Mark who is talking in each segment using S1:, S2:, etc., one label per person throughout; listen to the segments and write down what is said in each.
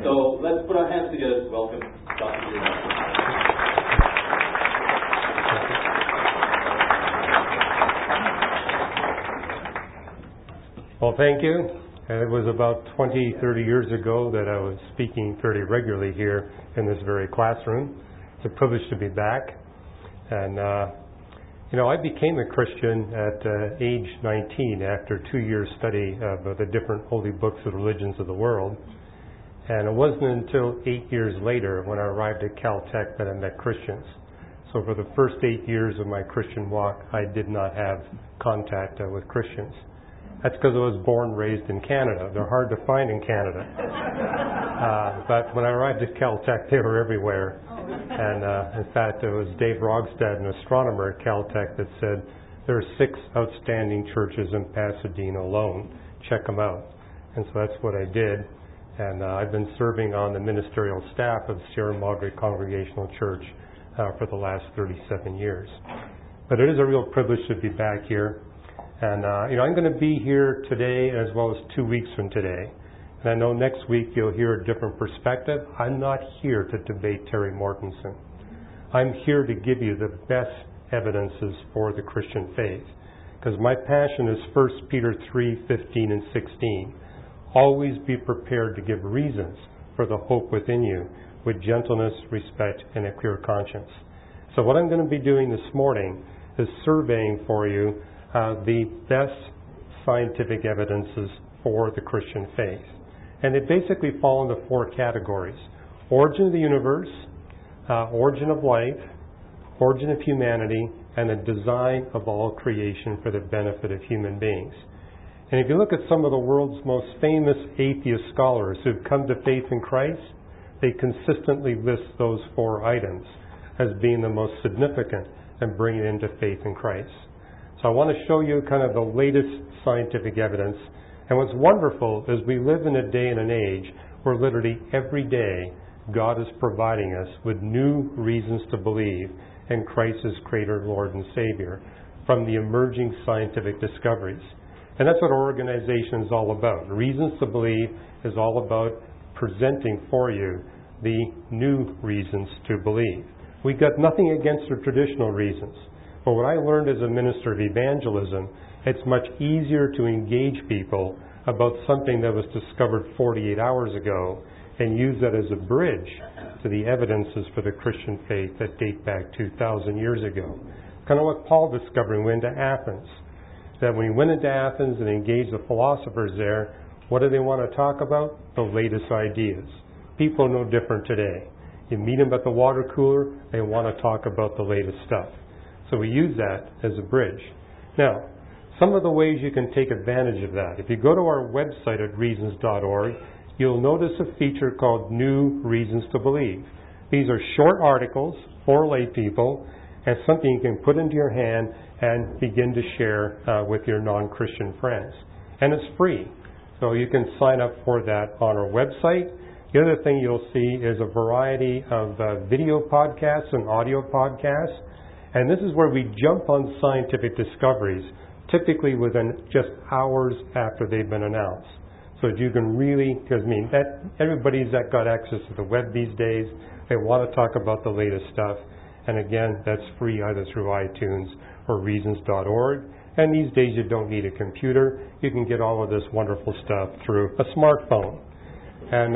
S1: So let's put our hands together to welcome Dr. Giordano.
S2: Well, thank you. It was about 20, 30 years ago that I was speaking fairly regularly here in this very classroom. It's a privilege to be back. And, I became a Christian at age 19 after 2 years study of the different holy books of the religions of the world. And it wasn't until 8 years later when I arrived at Caltech that I met Christians. So for the first 8 years of my Christian walk, I did not have contact with Christians. That's because I was born and raised in Canada. They're hard to find in Canada. But when I arrived at Caltech, they were everywhere. And in fact, it was Dave Rogstad, an astronomer at Caltech, that said, there are 6 outstanding churches in Pasadena alone. Check them out. And so that's what I did. And I've been serving on the ministerial staff of Sierra Madre Congregational Church for the last 37 years. But it is a real privilege to be back here. And, I'm going to be here today as well as 2 weeks from today. And I know next week you'll hear a different perspective. I'm not here to debate Terry Mortensen. I'm here to give you the best evidences for the Christian faith. Because my passion is 1 Peter 3:15 and 16. Always be prepared to give reasons for the hope within you with gentleness, respect, and a clear conscience. So what I'm going to be doing this morning is surveying for you the best scientific evidences for the Christian faith. And they basically fall into 4 categories: origin of the universe, origin of life, origin of humanity, and the design of all creation for the benefit of human beings. And if you look at some of the world's most famous atheist scholars who've come to faith in Christ, they consistently list those 4 items as being the most significant in bringing into faith in Christ. So I want to show you kind of the latest scientific evidence. And what's wonderful is we live in a day and an age where literally every day God is providing us with new reasons to believe in Christ as Creator, Lord, and Savior from the emerging scientific discoveries. And that's what our organization is all about. Reasons to Believe is all about presenting for you the new reasons to believe. We've got nothing against the traditional reasons. But what I learned as a minister of evangelism, it's much easier to engage people about something that was discovered 48 hours ago and use that as a bridge to the evidences for the Christian faith that date back 2,000 years ago. Kind of what Paul discovered when he went to Athens. That when he went into Athens and engaged the philosophers there, what do they want to talk about? The latest ideas. People are no different today. You meet them at the water cooler, they want to talk about the latest stuff. So we use that as a bridge. Now, some of the ways you can take advantage of that. If you go to our website at reasons.org, you'll notice a feature called New Reasons to Believe. These are short articles for lay people and something you can put into your hand and begin to share with your non-Christian friends. And it's free. So you can sign up for that on our website. The other thing you'll see is a variety of video podcasts and audio podcasts. And this is where we jump on scientific discoveries, typically within just hours after they've been announced. So you can really, because everybody's got access to the web these days. They want to talk about the latest stuff. And again, that's free either through iTunes or reasons.org. And these days you don't need a computer. You can get all of this wonderful stuff through a smartphone. And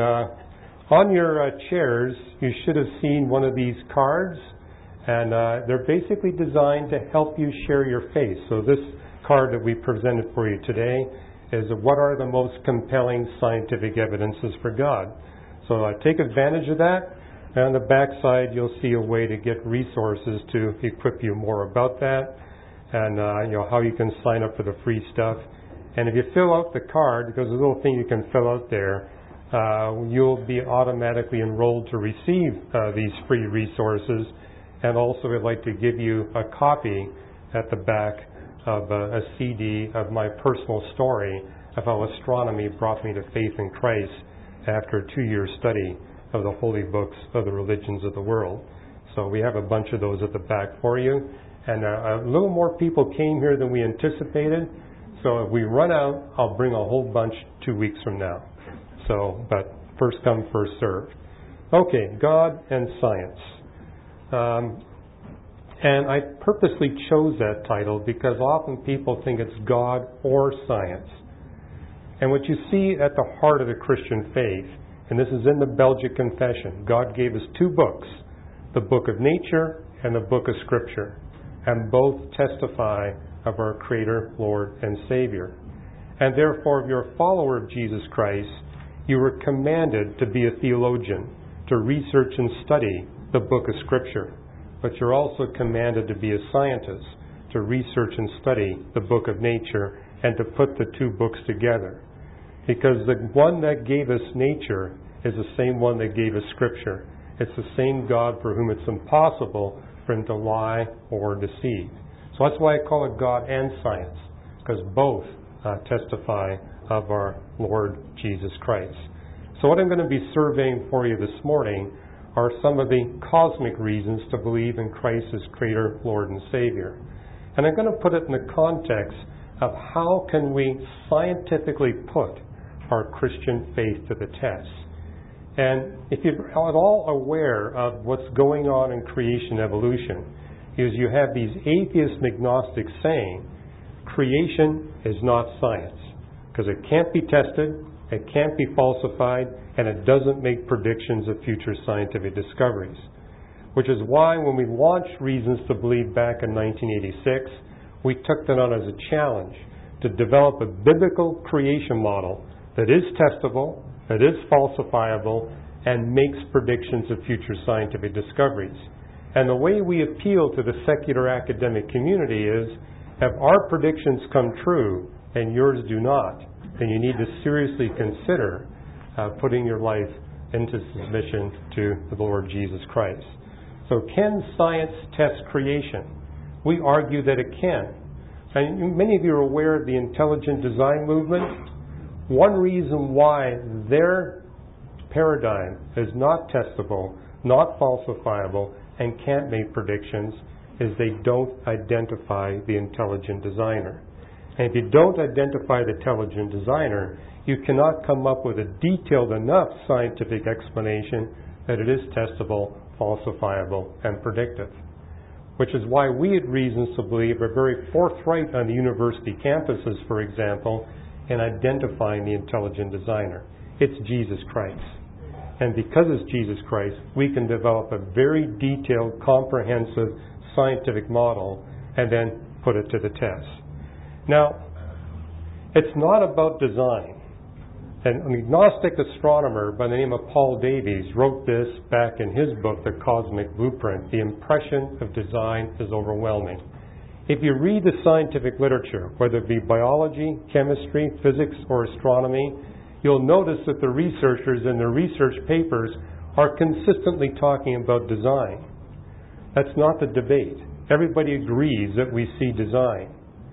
S2: on your chairs, you should have seen one of these cards. And they're basically designed to help you share your faith. So this card that we presented for you today is what are the most compelling scientific evidences for God. So take advantage of that. And on the back side, you'll see a way to get resources to equip you more about that, and how you can sign up for the free stuff. And if you fill out the card, because there's a little thing you can fill out there, you'll be automatically enrolled to receive these free resources. And also, I'd like to give you a copy at the back of a CD of my personal story of how astronomy brought me to faith in Christ after a 2-year study of the holy books of the religions of the world. So we have a bunch of those at the back for you. And a little more people came here than we anticipated. So if we run out, I'll bring a whole bunch 2 weeks from now. So, but First come, first served. Okay, God and science. And I purposely chose that title because often people think it's God or science. And what you see at the heart of the Christian faith, and this is in the Belgic Confession, God gave us two books, the book of nature and the book of Scripture, and both testify of our Creator, Lord, and Savior. And therefore, if you're a follower of Jesus Christ, you were commanded to be a theologian, to research and study the book of Scripture. But you're also commanded to be a scientist, to research and study the book of nature and to put the two books together. Because the one that gave us nature is the same one that gave us Scripture. It's the same God for whom it's impossible for him to lie or deceive. So that's why I call it God and science, because both testify of our Lord Jesus Christ. So what I'm going to be surveying for you this morning are some of the cosmic reasons to believe in Christ as Creator, Lord, and Savior. And I'm going to put it in the context of how can we scientifically put our Christian faith to the test. And if you're at all aware of what's going on in creation evolution, is you have these atheist and agnostics saying creation is not science because it can't be tested, it can't be falsified, and it doesn't make predictions of future scientific discoveries. Which is why when we launched Reasons to Believe back in 1986, we took that on as a challenge to develop a biblical creation model that is testable, that is falsifiable, and makes predictions of future scientific discoveries. And the way we appeal to the secular academic community is, if our predictions come true and yours do not, then you need to seriously consider putting your life into submission to the Lord Jesus Christ. So can science test creation? We argue that it can. And many of you are aware of the intelligent design movement. One reason why their paradigm is not testable, not falsifiable, and can't make predictions is they don't identify the intelligent designer. And if you don't identify the intelligent designer, you cannot come up with a detailed enough scientific explanation that it is testable, falsifiable, and predictive. Which is why we at Reasons to Believe are very forthright on the university campuses, for example, in identifying the intelligent designer. It's Jesus Christ. And because it's Jesus Christ, we can develop a very detailed, comprehensive scientific model and then put it to the test. Now, it's not about design. An agnostic astronomer by the name of Paul Davies wrote this back in his book, The Cosmic Blueprint. The impression of design is overwhelming. If you read the scientific literature, whether it be biology, chemistry, physics, or astronomy, you'll notice that the researchers in their research papers are consistently talking about design. That's not the debate. Everybody agrees that we see design.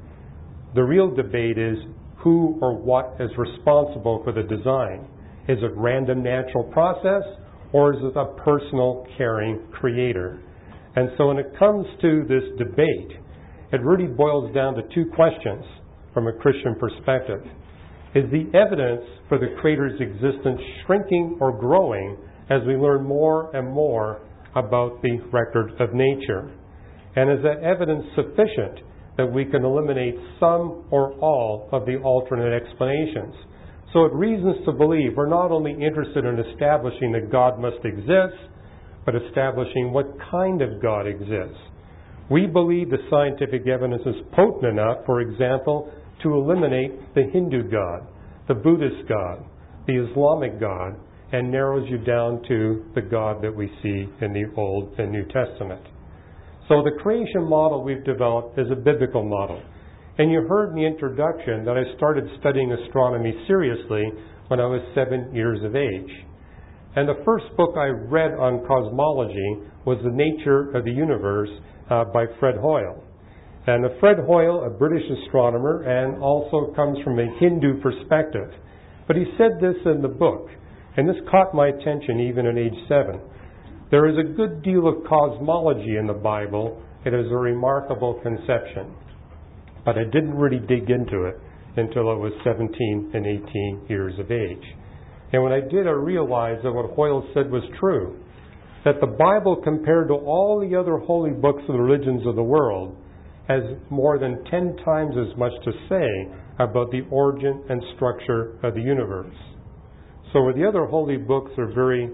S2: The real debate is who or what is responsible for the design. Is it random natural process, or is it a personal, caring creator? And so when it comes to this debate, it really boils down to two questions from a Christian perspective. Is the evidence for the Creator's existence shrinking or growing as we learn more and more about the record of nature? And is that evidence sufficient that we can eliminate some or all of the alternate explanations? So at Reasons to Believe, we're not only interested in establishing that God must exist, but establishing what kind of God exists. We believe the scientific evidence is potent enough, for example, to eliminate the Hindu God, the Buddhist God, the Islamic God, and narrows you down to the God that we see in the Old and New Testament. So the creation model we've developed is a biblical model. And you heard in the introduction that I started studying astronomy seriously when I was 7 years of age. And the first book I read on cosmology was The Nature of the Universe by Fred Hoyle. And Fred Hoyle, a British astronomer, and also comes from a Hindu perspective. But he said this in the book, and this caught my attention even at age 7. There is a good deal of cosmology in the Bible. It is a remarkable conception. But I didn't really dig into it until I was 17 and 18 years of age. And when I did, I realized that what Hoyle said was true. That the Bible, compared to all the other holy books of the religions of the world, has more than 10 times as much to say about the origin and structure of the universe. So where the other holy books are very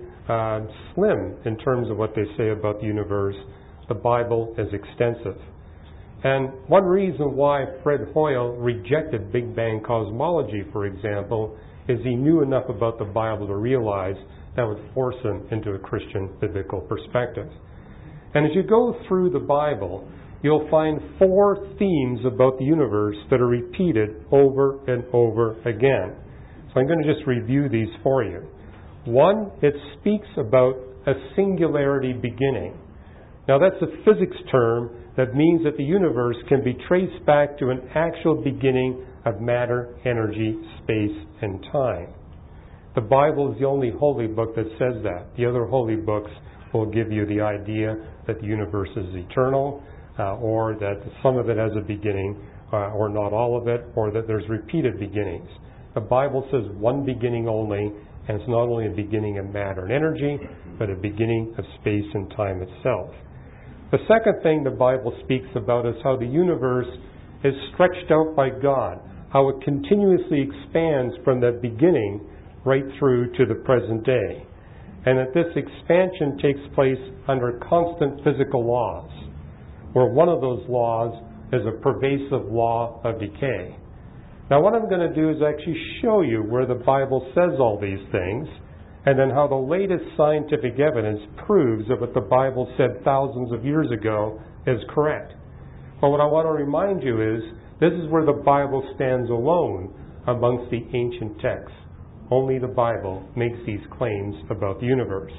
S2: slim in terms of what they say about the universe, the Bible is extensive. And one reason why Fred Hoyle rejected Big Bang cosmology, for example, is he knew enough about the Bible to realize that would force him into a Christian biblical perspective. And as you go through the Bible, you'll find 4 themes about the universe that are repeated over and over again. So I'm going to just review these for you. 1, it speaks about a singularity beginning. Now that's a physics term that means that the universe can be traced back to an actual beginning of matter, energy, space, and time. The Bible is the only holy book that says that. The other holy books will give you the idea that the universe is eternal, or that some of it has a beginning, or not all of it, or that there's repeated beginnings. The Bible says one beginning only, and it's not only a beginning of matter and energy, but a beginning of space and time itself. The second thing the Bible speaks about is how the universe is stretched out by God, how it continuously expands from the beginning right through to the present day, and that this expansion takes place under constant physical laws, where one of those laws is a pervasive law of decay. Now what I'm going to do is actually show you where the Bible says all these things, and then how the latest scientific evidence proves that what the Bible said thousands of years ago is correct. But what I want to remind you is, this is where the Bible stands alone amongst the ancient texts. Only the Bible makes these claims about the universe.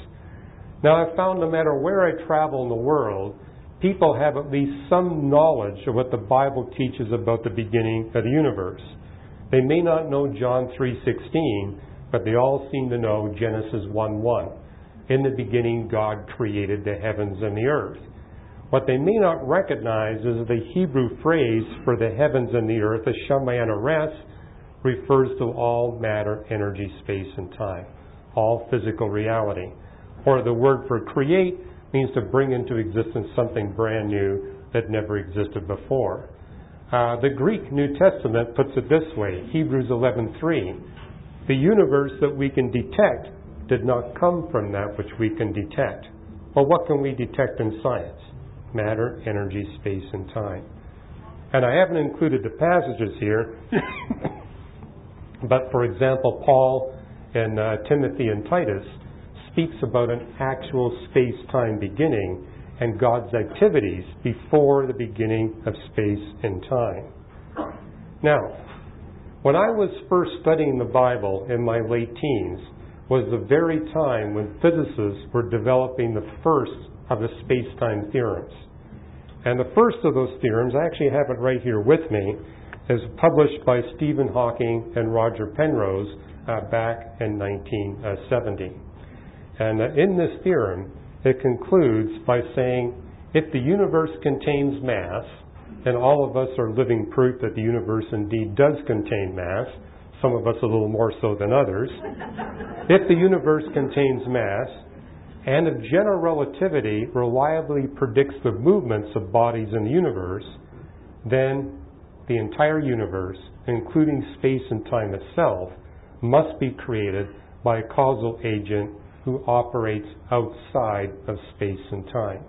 S2: Now I've found no matter where I travel in the world, people have at least some knowledge of what the Bible teaches about the beginning of the universe. They may not know John 3:16, but they all seem to know Genesis 1:1. In the beginning, God created the heavens and the earth. What they may not recognize is the Hebrew phrase for the heavens and the earth, the Shamayim Ares, refers to all matter, energy, space, and time, all physical reality. Or the word for create means to bring into existence something brand new that never existed before. The Greek New Testament puts it this way, Hebrews 11:3. The universe that we can detect did not come from that which we can detect. Well, what can we detect in science? Matter, energy, space, and time. And I haven't included the passages here, but for example, Paul and Timothy and Titus speaks about an actual space-time beginning and God's activities before the beginning of space and time. Now, when I was first studying the Bible in my late teens was the very time when physicists were developing the first of the space-time theorems. And the first of those theorems, I actually have it right here with me, is published by Stephen Hawking and Roger Penrose back in 1970. And in this theorem, it concludes by saying, if the universe contains mass, and all of us are living proof that the universe indeed does contain mass, some of us a little more so than others. If the universe contains mass, and if general relativity reliably predicts the movements of bodies in the universe, then the entire universe, including space and time itself, must be created by a causal agent who operates outside of space and time.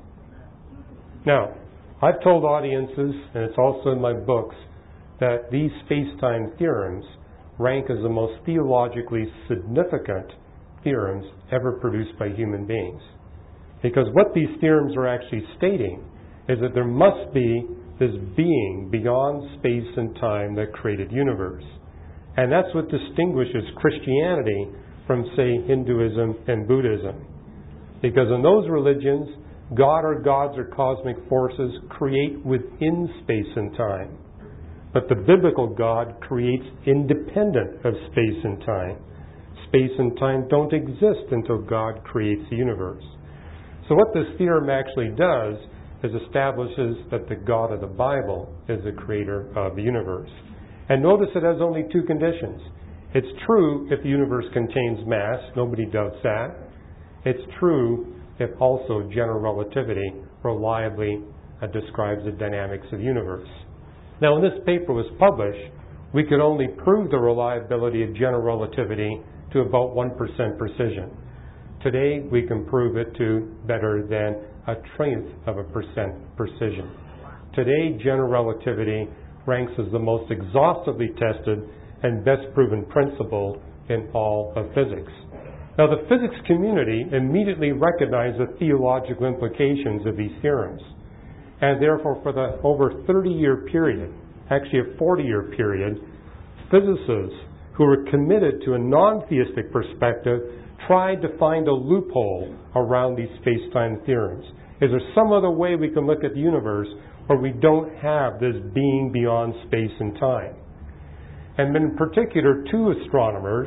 S2: Now, I've told audiences, and it's also in my books, that these space-time theorems rank as the most theologically significant theorems ever produced by human beings. Because what these theorems are actually stating is that there must be this being beyond space and time that created the universe. And that's what distinguishes Christianity from, say, Hinduism and Buddhism. Because in those religions, God or gods or cosmic forces create within space and time. But the biblical God creates independent of space and time. Space and time don't exist until God creates the universe. So what this theorem actually does is establishes that the God of the Bible is the creator of the universe. And notice it has only 2 conditions. It's true if the universe contains mass. Nobody doubts that. It's true if also general relativity reliably describes the dynamics of the universe. Now, when this paper was published, we could only prove the reliability of general relativity to about 1% precision. Today, we can prove it to better than 0.1% precision. Today, general relativity ranks as the most exhaustively tested and best proven principle in all of physics. Now, the physics community immediately recognized the theological implications of these theorems. And therefore, for the over 30-year period, actually a 40-year period, physicists who were committed to a non-theistic perspective tried to find a loophole around these space-time theorems. Is there some other way we can look at the universe where we don't have this being beyond space and time? And in particular, two astronomers,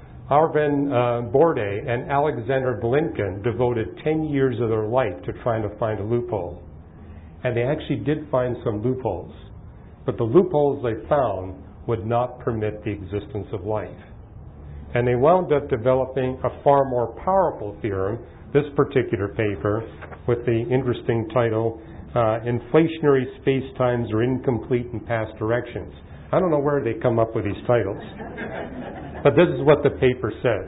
S2: Arvind Borde and Alexander Blinken, devoted 10 years of their life to trying to find a loophole. And they actually did find some loopholes. But the loopholes they found would not permit the existence of life. And they wound up developing a far more powerful theorem, this particular paper, with the interesting title, Inflationary Spacetimes Are Incomplete in Past Directions. I don't know where they come up with these titles. But this is what the paper says.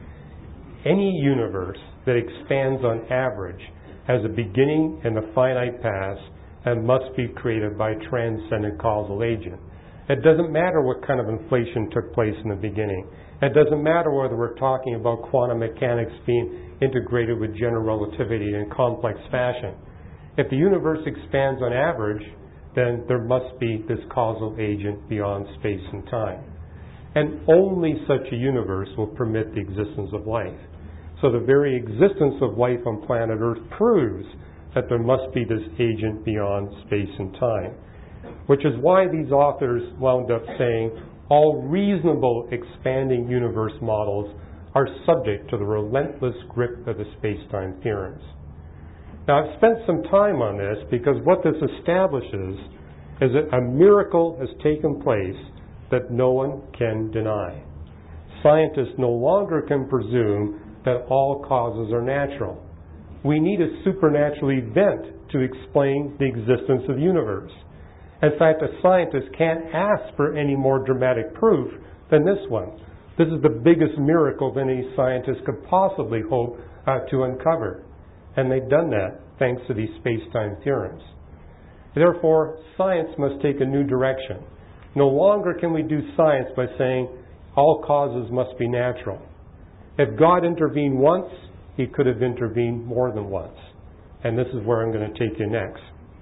S2: Any universe that expands on average has a beginning and a finite past and must be created by a transcendent causal agent. It doesn't matter what kind of inflation took place in the beginning. It doesn't matter whether we're talking about quantum mechanics being integrated with general relativity in complex fashion. If the universe expands on average, then there must be this causal agent beyond space and time. And only such a universe will permit the existence of life. So the very existence of life on planet Earth proves that there must be this agent beyond space and time. Which is why these authors wound up saying all reasonable expanding universe models are subject to the relentless grip of the space-time theorems. Now, I've spent some time on this because what this establishes is that a miracle has taken place that no one can deny. Scientists no longer can presume that all causes are natural. We need a supernatural event to explain the existence of the universe. In fact, a scientist can't ask for any more dramatic proof than this one. This is the biggest miracle that any scientist could possibly hope to uncover. And they've done that thanks to these space-time theorems. Therefore, science must take a new direction. No longer can we do science by saying all causes must be natural. If God intervened once, he could have intervened more than once. And this is where I'm going to take you next.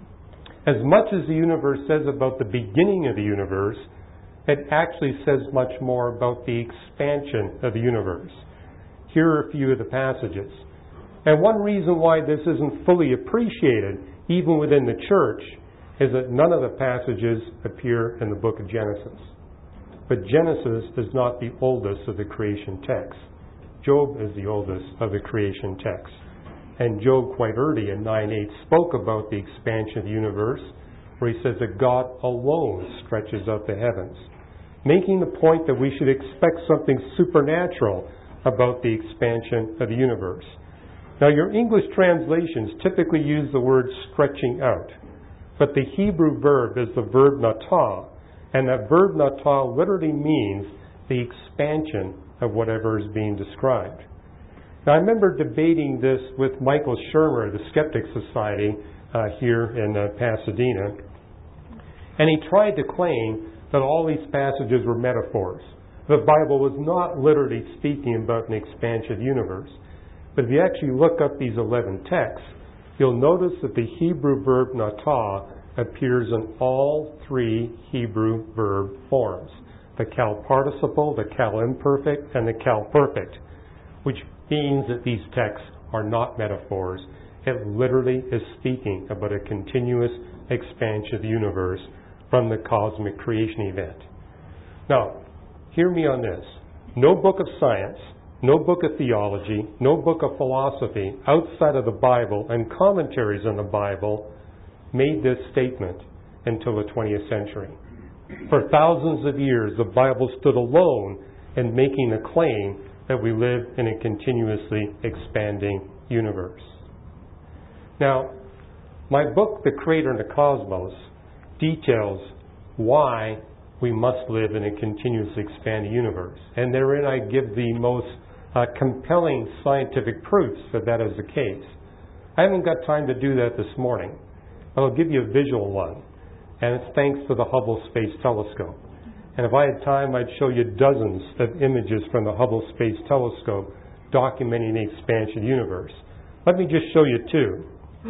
S2: As much as the universe says about the beginning of the universe, it actually says much more about the expansion of the universe. Here are a few of the passages. And one reason why this isn't fully appreciated, even within the church, is that none of the passages appear in the book of Genesis. But Genesis is not the oldest of the creation texts. Job is the oldest of the creation texts. And Job quite early in 9:8 spoke about the expansion of the universe, where he says that God alone stretches out the heavens, making the point that we should expect something supernatural about the expansion of the universe. Now, your English translations typically use the word stretching out, but the Hebrew verb is the verb natah, and that verb natah literally means the expansion of whatever is being described. Now, I remember debating this with Michael Shermer of the Skeptic Society here in Pasadena, and he tried to claim that all these passages were metaphors. The Bible was not literally speaking about an expansion of the universe. But if you actually look up these 11 texts, you'll notice that the Hebrew verb natah appears in all three Hebrew verb forms: the Cal participle, the Cal imperfect, and the Cal perfect, which means that these texts are not metaphors. It literally is speaking about a continuous expansion of the universe from the cosmic creation event. Now, hear me on this. No book of science, no book of theology, no book of philosophy outside of the Bible and commentaries on the Bible made this statement until the 20th century. For thousands of years, the Bible stood alone in making the claim that we live in a continuously expanding universe. Now, my book, The Creator and the Cosmos, details why we must live in a continuously expanding universe. And therein I give the most compelling scientific proofs that that is the case. I haven't got time to do that this morning. I'll give you a visual one, and it's thanks to the Hubble Space Telescope. And if I had time, I'd show you dozens of images from the Hubble Space Telescope documenting the expansion of the universe. Let me just show you two.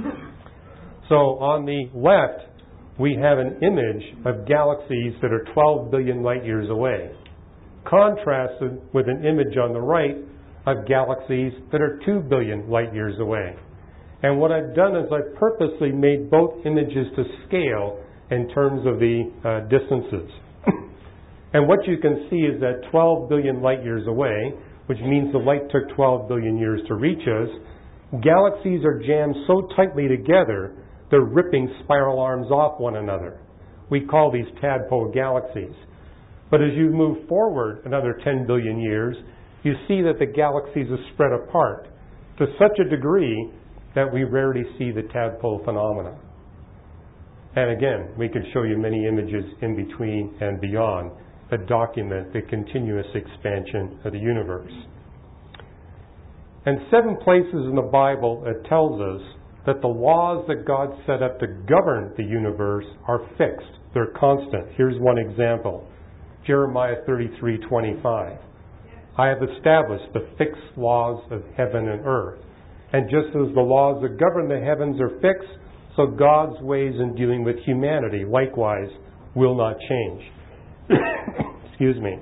S2: So on the left, we have an image of galaxies that are 12 billion light years away, contrasted with an image on the right of galaxies that are 2 billion light years away. And what I've done is I've purposely made both images to scale in terms of the distances. And what you can see is that 12 billion light years away, which means the light took 12 billion years to reach us, galaxies are jammed so tightly together, they're ripping spiral arms off one another. We call these tadpole galaxies. But as you move forward another 10 billion years, you see that the galaxies are spread apart to such a degree that we rarely see the tadpole phenomena. And again, we could show you many images in between and beyond that document the continuous expansion of the universe. And 7 places in the Bible it tells us that the laws that God set up to govern the universe are fixed. They're constant. Here's one example. Jeremiah 33:25. I have established the fixed laws of heaven and earth. And just as the laws that govern the heavens are fixed, so God's ways in dealing with humanity likewise will not change. Excuse me.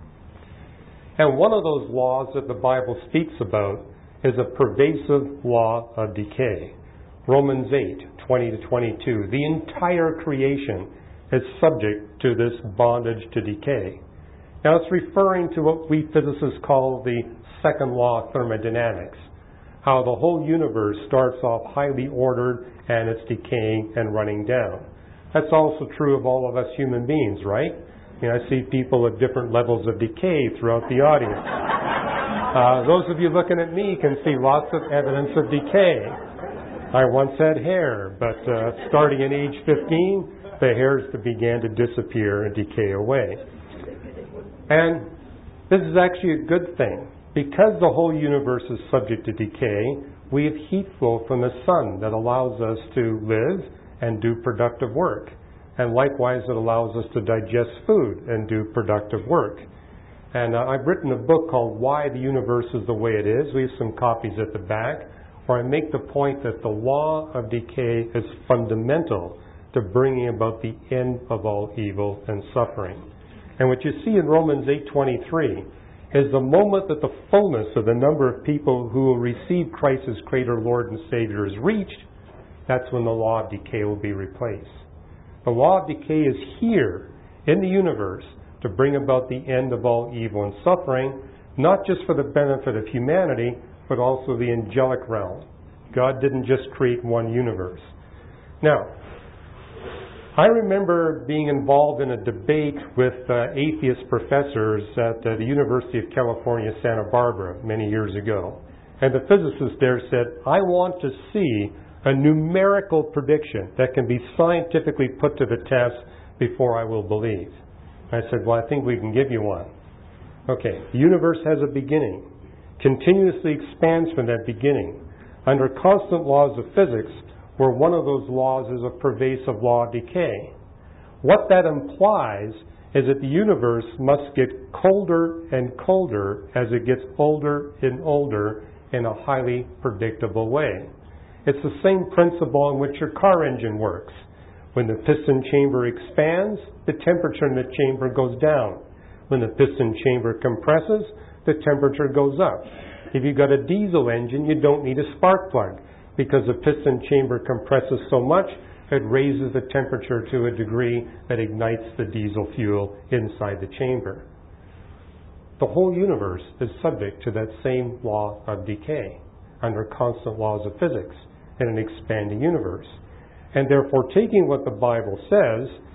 S2: And one of those laws that the Bible speaks about is a pervasive law of decay. Romans 8:20-22. The entire creation is subject to this bondage to decay. Now it's referring to what we physicists call the second law of thermodynamics, how the whole universe starts off highly ordered and it's decaying and running down. That's also true of all of us human beings, right? I see people at different levels of decay throughout the audience. Those of you looking at me can see lots of evidence of decay. I once had hair, but starting at age 15, the hairs began to disappear and decay away. And this is actually a good thing. Because the whole universe is subject to decay, we have heat flow from the sun that allows us to live and do productive work. And likewise, it allows us to digest food and do productive work. And I've written a book called Why the Universe is the Way It Is. We have some copies at the back, where I make the point that the law of decay is fundamental to bringing about the end of all evil and suffering. And what you see in Romans 8:23 is the moment that the fullness of the number of people who will receive Christ as Creator, Lord, and Savior is reached, that's when the law of decay will be replaced. The law of decay is here in the universe to bring about the end of all evil and suffering, not just for the benefit of humanity, but also the angelic realm. God didn't just create one universe. Now, I remember being involved in a debate with atheist professors at the University of California, Santa Barbara, many years ago. And the physicist there said, I want to see a numerical prediction that can be scientifically put to the test before I will believe. I said, well, I think we can give you one. Okay, the universe has a beginning, continuously expands from that beginning, under constant laws of physics, where one of those laws is a pervasive law of decay. What that implies is that the universe must get colder and colder as it gets older and older in a highly predictable way. It's the same principle in which your car engine works. When the piston chamber expands, the temperature in the chamber goes down. When the piston chamber compresses, the temperature goes up. If you've got a diesel engine, you don't need a spark plug, because the piston chamber compresses so much, it raises the temperature to a degree that ignites the diesel fuel inside the chamber. The whole universe is subject to that same law of decay, under constant laws of physics, in an expanding universe. And therefore, taking what the Bible says,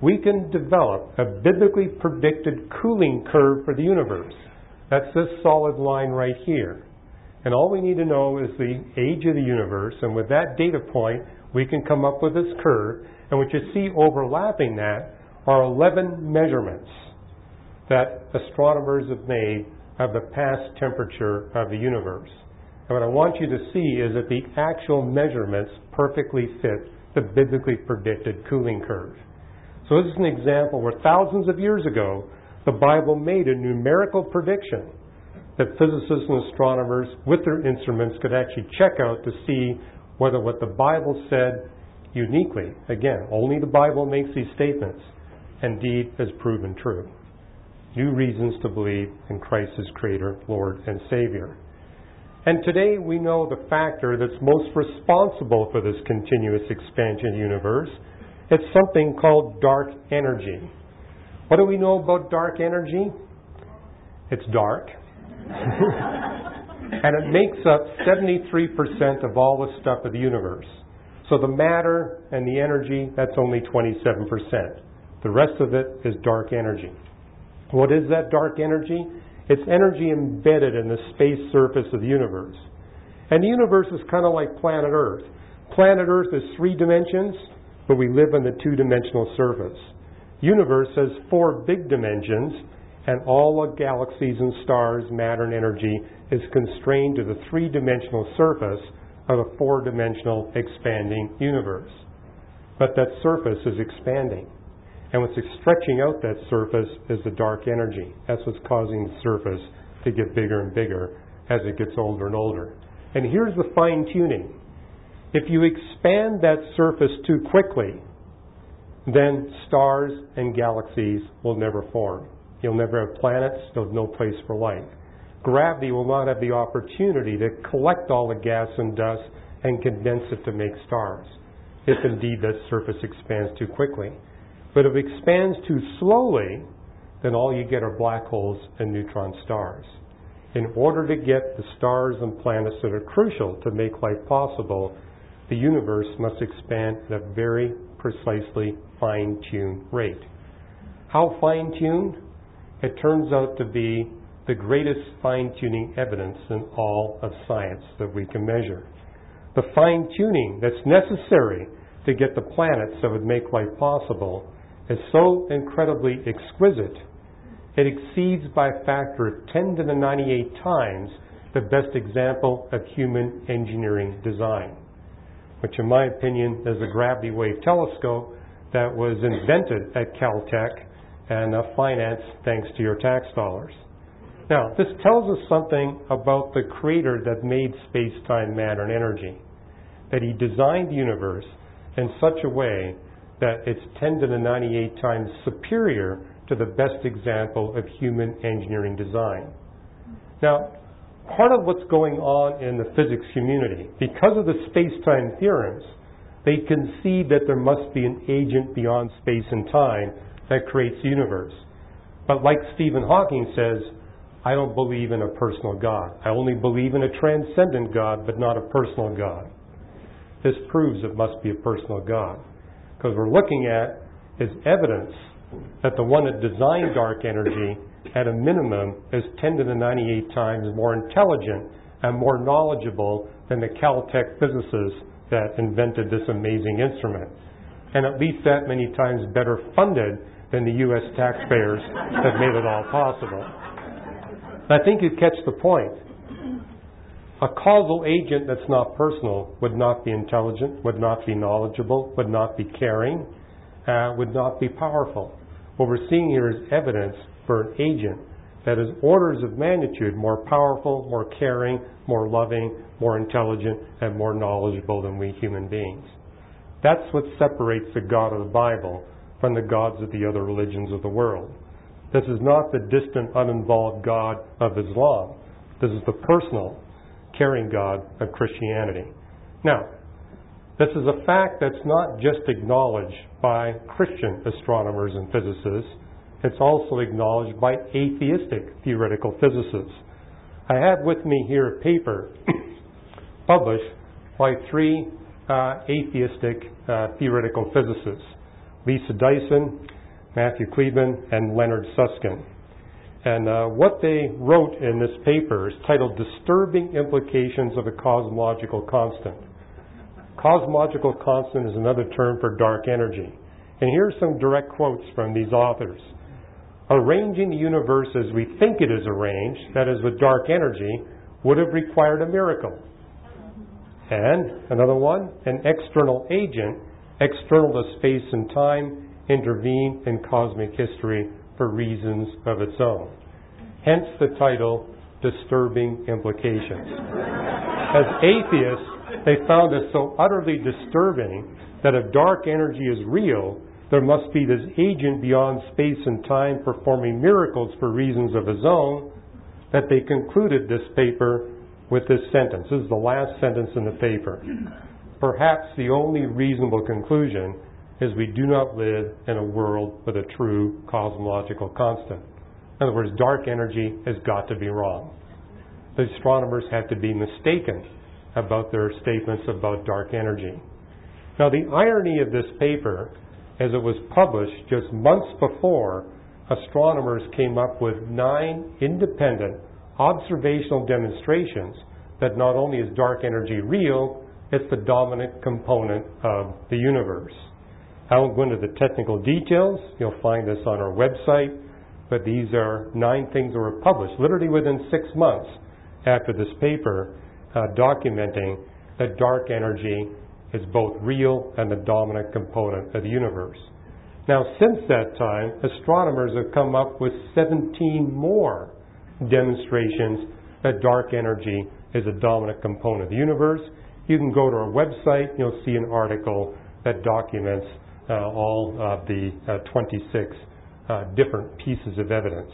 S2: we can develop a biblically predicted cooling curve for the universe. That's this solid line right here. And all we need to know is the age of the universe, and with that data point, we can come up with this curve, and what you see overlapping that are 11 measurements that astronomers have made of the past temperature of the universe. And what I want you to see is that the actual measurements perfectly fit the biblically predicted cooling curve. So this is an example where thousands of years ago, the Bible made a numerical prediction that physicists and astronomers with their instruments could actually check out to see whether what the Bible said uniquely, again, only the Bible makes these statements, indeed has proven true. New reasons to believe in Christ as Creator, Lord, and Savior. And today we know the factor that's most responsible for this continuous expansion of the universe. It's something called dark energy. What do we know about dark energy? It's dark. And it makes up 73% of all the stuff of the universe. So the matter and the energy, that's only 27%. The rest of it is dark energy. What is that dark energy? It's energy embedded in the space surface of the universe. And the universe is kind of like planet Earth. Planet Earth is 3 dimensions, but we live on the 2-dimensional surface. Universe has 4 big dimensions, and all the galaxies and stars, matter and energy is constrained to the 3-dimensional surface of a 4-dimensional expanding universe. But that surface is expanding. And what's stretching out that surface is the dark energy. That's what's causing the surface to get bigger and bigger as it gets older and older. And here's the fine-tuning. If you expand that surface too quickly, then stars and galaxies will never form. You'll never have planets. There's no place for life. Gravity will not have the opportunity to collect all the gas and dust and condense it to make stars, if indeed that surface expands too quickly. But if it expands too slowly, then all you get are black holes and neutron stars. In order to get the stars and planets that are crucial to make life possible, the universe must expand at a very precisely fine-tuned rate. How fine-tuned? It turns out to be the greatest fine-tuning evidence in all of science that we can measure. The fine-tuning that's necessary to get the planets that would make life possible is so incredibly exquisite, it exceeds by a factor of 10 to the 98 times the best example of human engineering design, which in my opinion is the gravity wave telescope that was invented at Caltech and financed thanks to your tax dollars. Now, this tells us something about the Creator that made space-time, matter, and energy, that He designed the universe in such a way that it's 10 to the 98 times superior to the best example of human engineering design. Now, part of what's going on in the physics community, because of the space-time theorems, they concede that there must be an agent beyond space and time that creates the universe. But like Stephen Hawking says, I don't believe in a personal God. I only believe in a transcendent God, but not a personal God. This proves it must be a personal God. Because we're looking at is evidence that the one that designed dark energy at a minimum is 10 to the 98 times more intelligent and more knowledgeable than the Caltech physicists that invented this amazing instrument. And at least that many times better funded than the U.S. taxpayers that made it all possible. I think you catch the point. A causal agent that's not personal would not be intelligent, would not be knowledgeable, would not be caring, would not be powerful. What we're seeing here is evidence for an agent that is orders of magnitude more powerful, more caring, more loving, more intelligent, and more knowledgeable than we human beings. That's what separates the God of the Bible from the gods of the other religions of the world. This is not the distant, uninvolved God of Islam. This is the personal, caring God of Christianity. Now, this is a fact that's not just acknowledged by Christian astronomers and physicists, it's also acknowledged by atheistic theoretical physicists. I have with me here a paper published by 3 atheistic theoretical physicists, Lisa Dyson, Matthew Cleveland, and Leonard Susskind. And what they wrote in this paper is titled Disturbing Implications of a Cosmological Constant. Cosmological constant is another term for dark energy. And here are some direct quotes from these authors. Arranging the universe as we think it is arranged, that is with dark energy, would have required a miracle. And another one, an external agent, external to space and time, intervened in cosmic history for reasons of its own. Hence the title, Disturbing Implications. As atheists, they found it so utterly disturbing that if dark energy is real, there must be this agent beyond space and time performing miracles for reasons of his own, that they concluded this paper with this sentence. This is the last sentence in the paper. Perhaps the only reasonable conclusion is we do not live in a world with a true cosmological constant. In other words, dark energy has got to be wrong. The astronomers have to be mistaken about their statements about dark energy. Now, the irony of this paper, as it was published just months before, astronomers came up with 9 independent observational demonstrations that not only is dark energy real, it's the dominant component of the universe. I won't go into the technical details. You'll find this on our website. But these are 9 things that were published literally within 6 months after this paper documenting that dark energy is both real and the dominant component of the universe. Now, since that time, astronomers have come up with 17 more demonstrations that dark energy is a dominant component of the universe. You can go to our website, you'll see an article that documents all of the 26 different pieces of evidence.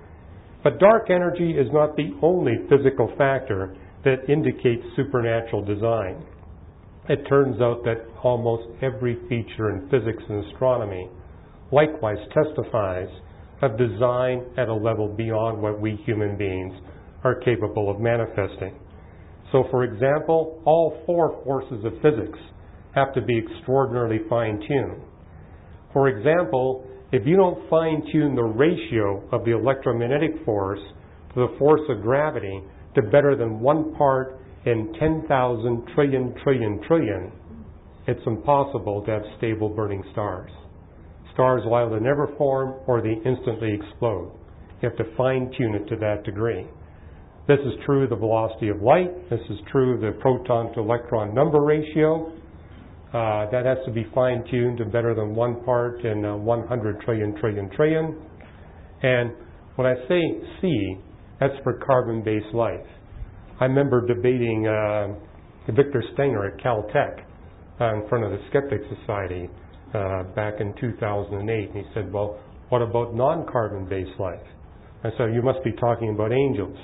S2: But dark energy is not the only physical factor that indicates supernatural design. It turns out that almost every feature in physics and astronomy likewise testifies of design at a level beyond what we human beings are capable of manifesting. So, for example, all 4 forces of physics have to be extraordinarily fine-tuned. For example, if you don't fine-tune the ratio of the electromagnetic force to the force of gravity to better than 1 part in 10,000 trillion, it's impossible to have stable burning stars. Stars will either never form or they instantly explode. You have to fine-tune it to that degree. This is true of the velocity of light. This is true of the proton to electron number ratio. That has to be fine-tuned to better than 1 part in 100 trillion. And when I say C, that's for carbon-based life. I remember debating Victor Stenger at Caltech in front of the Skeptic Society back in 2008. And he said, well, what about non-carbon-based life? I said, you must be talking about angels.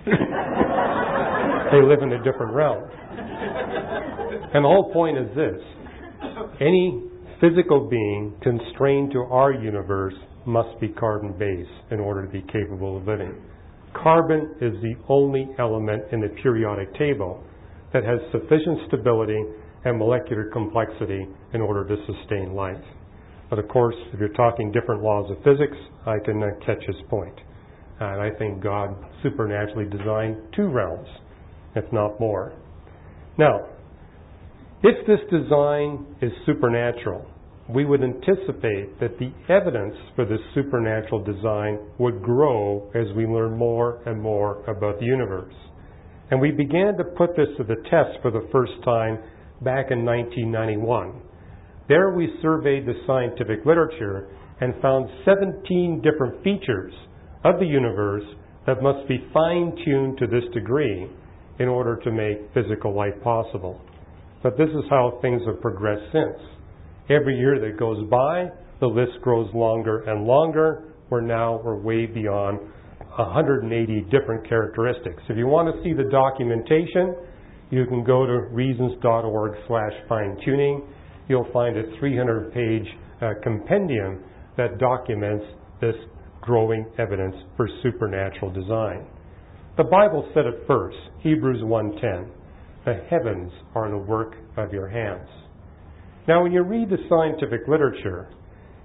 S2: They live in a different realm. And the whole point is this. Any physical being constrained to our universe must be carbon-based in order to be capable of living. Carbon is the only element in the periodic table that has sufficient stability and molecular complexity in order to sustain life. But of course, if you're talking different laws of physics, I can catch his point. And I think God supernaturally designed 2 realms, if not more. Now, if this design is supernatural, we would anticipate that the evidence for this supernatural design would grow as we learn more and more about the universe. And we began to put this to the test for the first time back in 1991. There we surveyed the scientific literature and found 17 different features of the universe that must be fine-tuned to this degree in order to make physical life possible. But this is how things have progressed since. Every year that goes by, the list grows longer and longer. We're way beyond 180 different characteristics. If you want to see the documentation, you can go to reasons.org/fine-tuning. You'll find a 300-page compendium that documents this growing evidence for supernatural design. The Bible said it first, Hebrews 1:10, the heavens are the work of your hands. Now, when you read the scientific literature,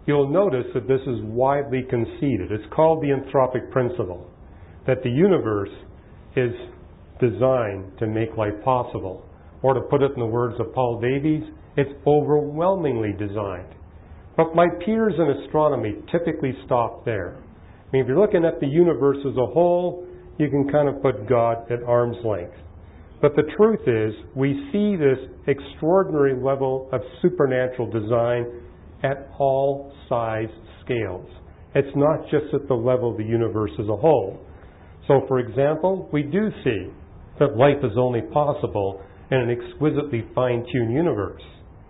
S2: you'll notice that this is widely conceded. It's called the anthropic principle, that the universe is designed to make life possible. Or to put it in the words of Paul Davies, it's overwhelmingly designed. But my peers in astronomy typically stop there. I mean, if you're looking at the universe as a whole, you can kind of put God at arm's length. But the truth is, we see this extraordinary level of supernatural design at all size scales. It's not just at the level of the universe as a whole. So, for example, we do see that life is only possible in an exquisitely fine-tuned universe.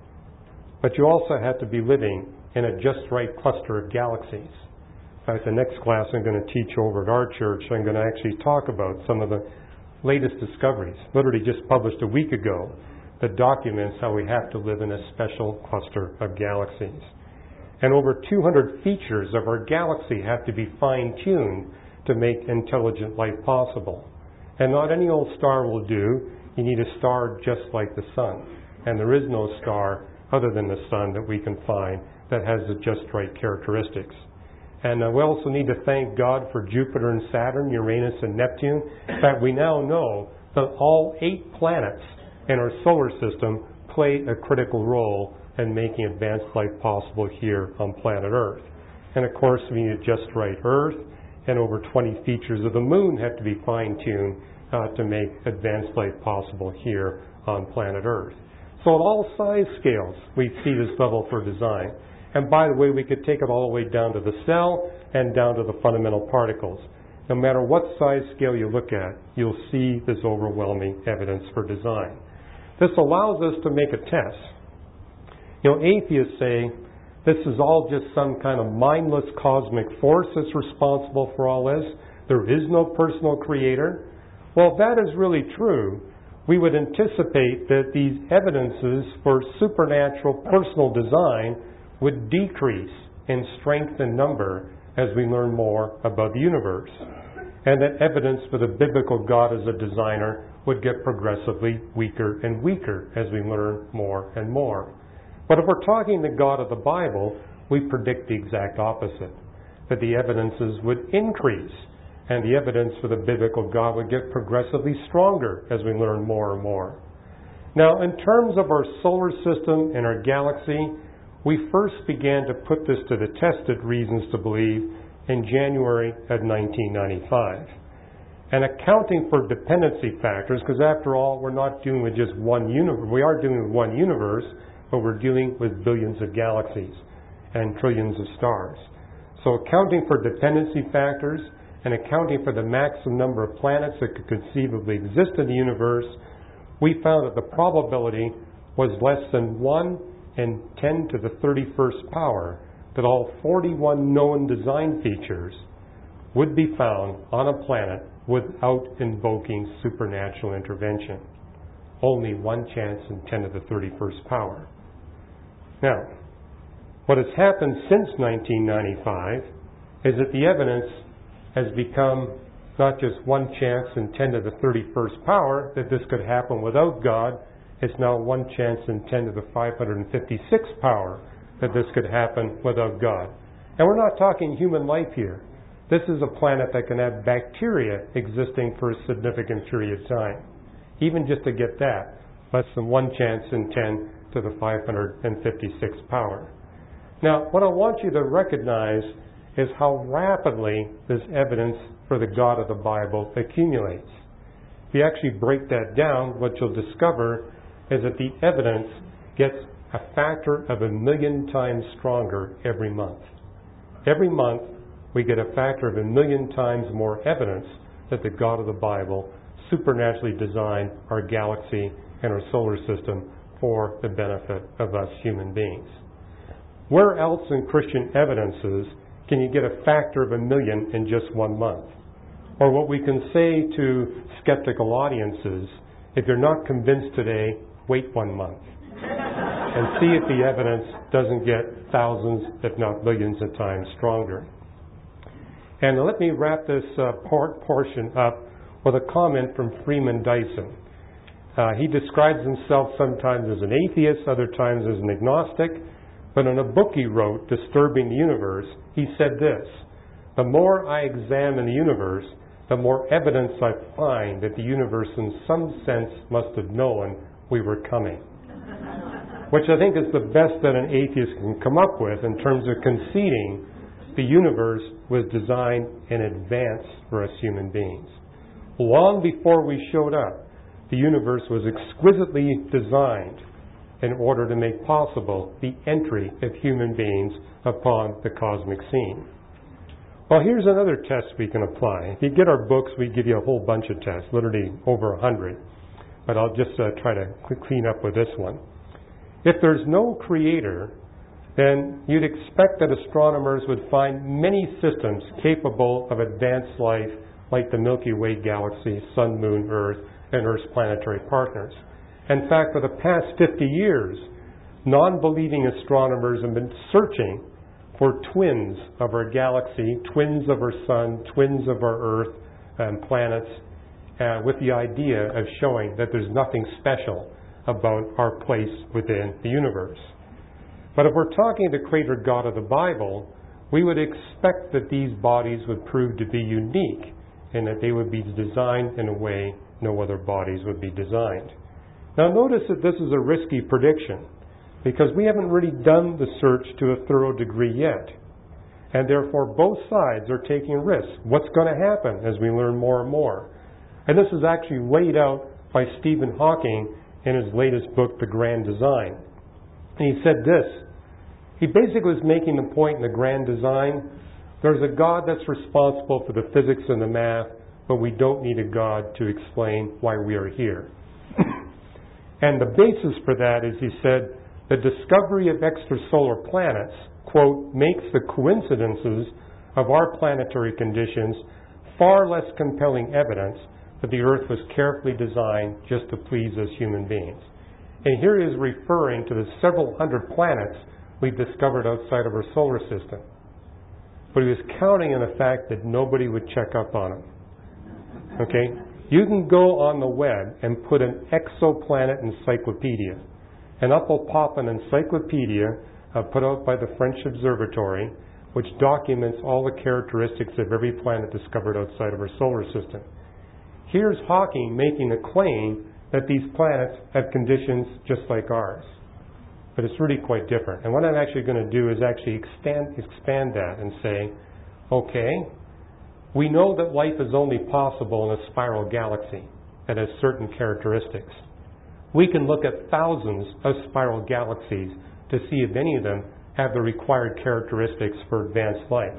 S2: But you also have to be living in a just right cluster of galaxies. In fact, the next class I'm going to teach over at our church, I'm going to actually talk about some of the latest discoveries, literally just published a week ago, that documents how we have to live in a special cluster of galaxies. And over 200 features of our galaxy have to be fine-tuned to make intelligent life possible. And not any old star will do. You need a star just like the sun. And there is no star other than the sun that we can find that has the just right characteristics. And we also need to thank God for Jupiter and Saturn, Uranus and Neptune. In fact, we now know that all 8 planets in our solar system play a critical role in making advanced life possible here on planet Earth. And of course, we need a just right Earth, and over 20 features of the moon have to be fine-tuned to make advanced life possible here on planet Earth. So at all size scales, we see this level for design. And by the way, we could take it all the way down to the cell and down to the fundamental particles. No matter what size scale you look at, you'll see this overwhelming evidence for design. This allows us to make a test. You know, atheists say this is all just some kind of mindless cosmic force that's responsible for all this. There is no personal creator. Well, if that is really true, we would anticipate that these evidences for supernatural personal design would decrease in strength and number as we learn more about the universe. And that evidence for the biblical God as a designer would get progressively weaker and weaker as we learn more and more. But if we're talking the God of the Bible, we predict the exact opposite, that the evidences would increase and the evidence for the biblical God would get progressively stronger as we learn more and more. Now, in terms of our solar system and our galaxy, we first began to put this to the test at Reasons to Believe in January of 1995. And accounting for dependency factors, because after all, we're not dealing with just one universe. We are dealing with one universe, but we're dealing with billions of galaxies and trillions of stars. So accounting for dependency factors and accounting for the maximum number of planets that could conceivably exist in the universe, we found that the probability was less than 1 in 10 to the 31st power that all 41 known design features would be found on a planet without invoking supernatural intervention. Only 1 chance in 10 to the 31st power. Now, what has happened since 1995 is that the evidence has become not just 1 chance in 10 to the 31st power that this could happen without God. It's now 1 chance in 10 to the 556th power that this could happen without God. And we're not talking human life here. This is a planet that can have bacteria existing for a significant period of time. Even just to get that, less than 1 chance in 10 to the 556th power. Now, what I want you to recognize is how rapidly this evidence for the God of the Bible accumulates. If you actually break that down, what you'll discover is that the evidence gets a factor of 1,000,000 times stronger every month. Every month, we get a factor of 1,000,000 times more evidence that the God of the Bible supernaturally designed our galaxy and our solar system for the benefit of us human beings. Where else in Christian evidences can you get a factor of 1,000,000 in just 1 month? Or what we can say to skeptical audiences, if you're not convinced today, wait 1 month and see if the evidence doesn't get thousands, if not millions of times stronger. And let me wrap this portion up with a comment from Freeman Dyson. He describes himself sometimes as an atheist, other times as an agnostic, But in a book he wrote, Disturbing the Universe, he said this: "The more I examine the universe, the more evidence I find that the universe in some sense must have known we were coming." Which I think is the best that an atheist can come up with in terms of conceding the universe was designed in advance for us human beings. Long before we showed up, the universe was exquisitely designed in order to make possible the entry of human beings upon the cosmic scene. Well, here's another test we can apply. If you get our books, we give you a whole bunch of tests, literally over 100. But I'll just try to clean up with this one. If there's no creator, then you'd expect that astronomers would find many systems capable of advanced life like the Milky Way galaxy, Sun, Moon, Earth, and Earth's planetary partners. In fact, for the past 50 years, non-believing astronomers have been searching for twins of our galaxy, twins of our Sun, twins of our Earth and planets, with the idea of showing that there's nothing special about our place within the universe. But if we're talking the Creator God of the Bible, we would expect that these bodies would prove to be unique and that they would be designed in a way no other bodies would be designed. Now notice that this is a risky prediction because we haven't really done the search to a thorough degree yet. And therefore both sides are taking risks. What's going to happen as we learn more and more? And this is actually laid out by Stephen Hawking in his latest book, The Grand Design. And he said this: he basically was making the point in The Grand Design, there's a God that's responsible for the physics and the math, but we don't need a God to explain why we are here. And the basis for that is, he said, the discovery of extrasolar planets, quote, makes the coincidences of our planetary conditions far less compelling evidence that the Earth was carefully designed just to please us human beings. And here he is referring to the several hundred planets we've discovered outside of our solar system. But he was counting on the fact that nobody would check up on him. Okay? You can go on the web and put an exoplanet encyclopedia, and up will pop an encyclopedia put out by the French Observatory, which documents all the characteristics of every planet discovered outside of our solar system. Here's Hawking making a claim that these planets have conditions just like ours. But it's really quite different. And what I'm actually going to do is actually expand that and say, okay, we know that life is only possible in a spiral galaxy that has certain characteristics. We can look at thousands of spiral galaxies to see if any of them have the required characteristics for advanced life.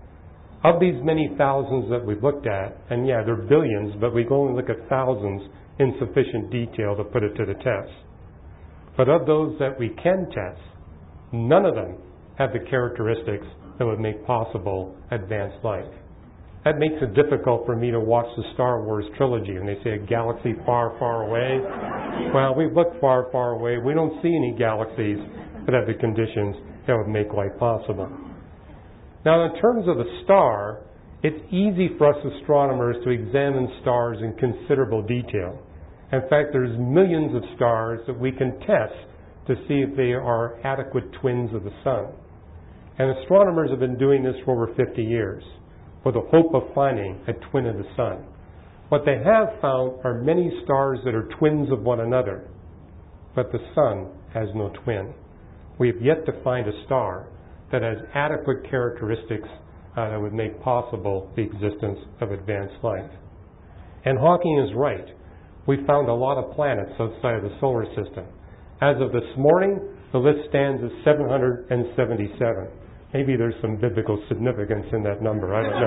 S2: Of these many thousands that we've looked at, and yeah, there are billions, but we can only look at thousands in sufficient detail to put it to the test. But of those that we can test, none of them have the characteristics that would make possible advanced life. That makes it difficult for me to watch the Star Wars trilogy and they say a galaxy far, far away. Well, we've looked far, far away. We don't see any galaxies that have the conditions that would make life possible. Now, in terms of a star, it's easy for us astronomers to examine stars in considerable detail. In fact, there's millions of stars that we can test to see if they are adequate twins of the Sun. And astronomers have been doing this for over 50 years with the hope of finding a twin of the Sun. What they have found are many stars that are twins of one another, but the Sun has no twin. We have yet to find a star that has adequate characteristics that would make possible the existence of advanced life. And Hawking is right. We found a lot of planets outside of the solar system. As of this morning, the list stands at 777. Maybe there's some biblical significance in that number. I don't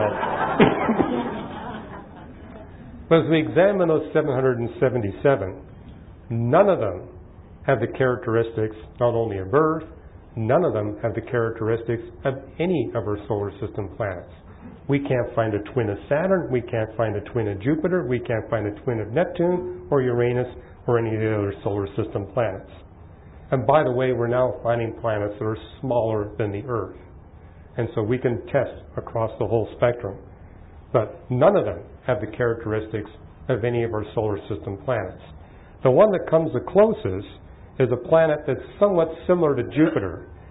S2: know. But as we examine those 777, none of them have the characteristics not only of Earth, none of them have the characteristics of any of our solar system planets. We can't find a twin of Saturn, we can't find a twin of Jupiter, we can't find a twin of Neptune or Uranus or any of the other solar system planets. And by the way, we're now finding planets that are smaller than the Earth. And so we can test across the whole spectrum. But none of them have the characteristics of any of our solar system planets. The one that comes the closest is a planet that's somewhat similar to Jupiter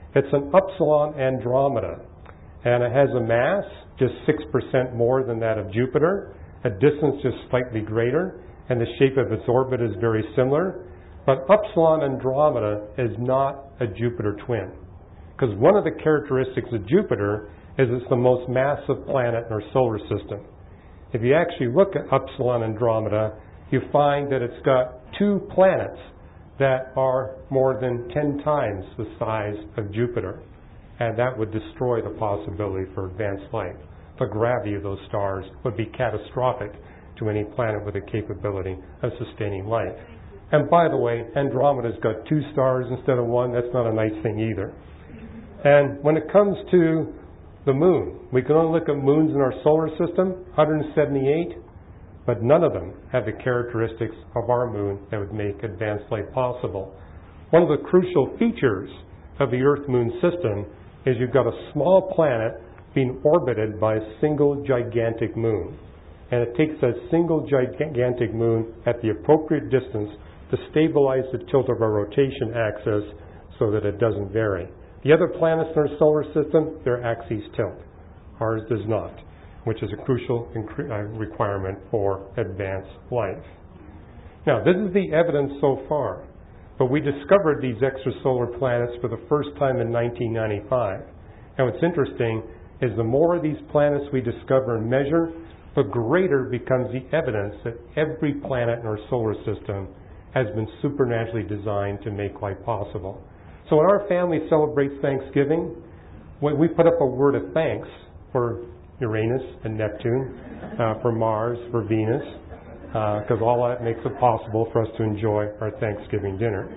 S2: It's an Upsilon Andromeda, and it has a mass just 6% more than that of Jupiter, a distance just slightly greater, and the shape of its orbit is very similar. But Upsilon Andromeda is not a Jupiter twin, because one of the characteristics of Jupiter is it's the most massive planet in our solar system. If you actually look at Upsilon Andromeda, you find that it's got 2 planets that are more than 10 times the size of Jupiter, and that would destroy the possibility for advanced life. The gravity of those stars would be catastrophic to any planet with a capability of sustaining life. And by the way, Andromeda's got 2 stars instead of 1. That's not a nice thing either. And when it comes to the moon, we can only look at moons in our solar system, 178, but none of them have the characteristics of our moon that would make advanced life possible. One of the crucial features of the Earth-Moon system is you've got a small planet being orbited by a single gigantic moon. And it takes that single gigantic moon at the appropriate distance to stabilize the tilt of our rotation axis so that it doesn't vary. The other planets in our solar system, their axes tilt. Ours does not, which is a crucial requirement for advanced life. Now, this is the evidence so far, but we discovered these extrasolar planets for the first time in 1995. And what's interesting is the more of these planets we discover and measure, the greater becomes the evidence that every planet in our solar system has been supernaturally designed to make life possible. So when our family celebrates Thanksgiving, we put up a word of thanks for Uranus and Neptune, for Mars, for Venus, because all that makes it possible for us to enjoy our Thanksgiving dinner.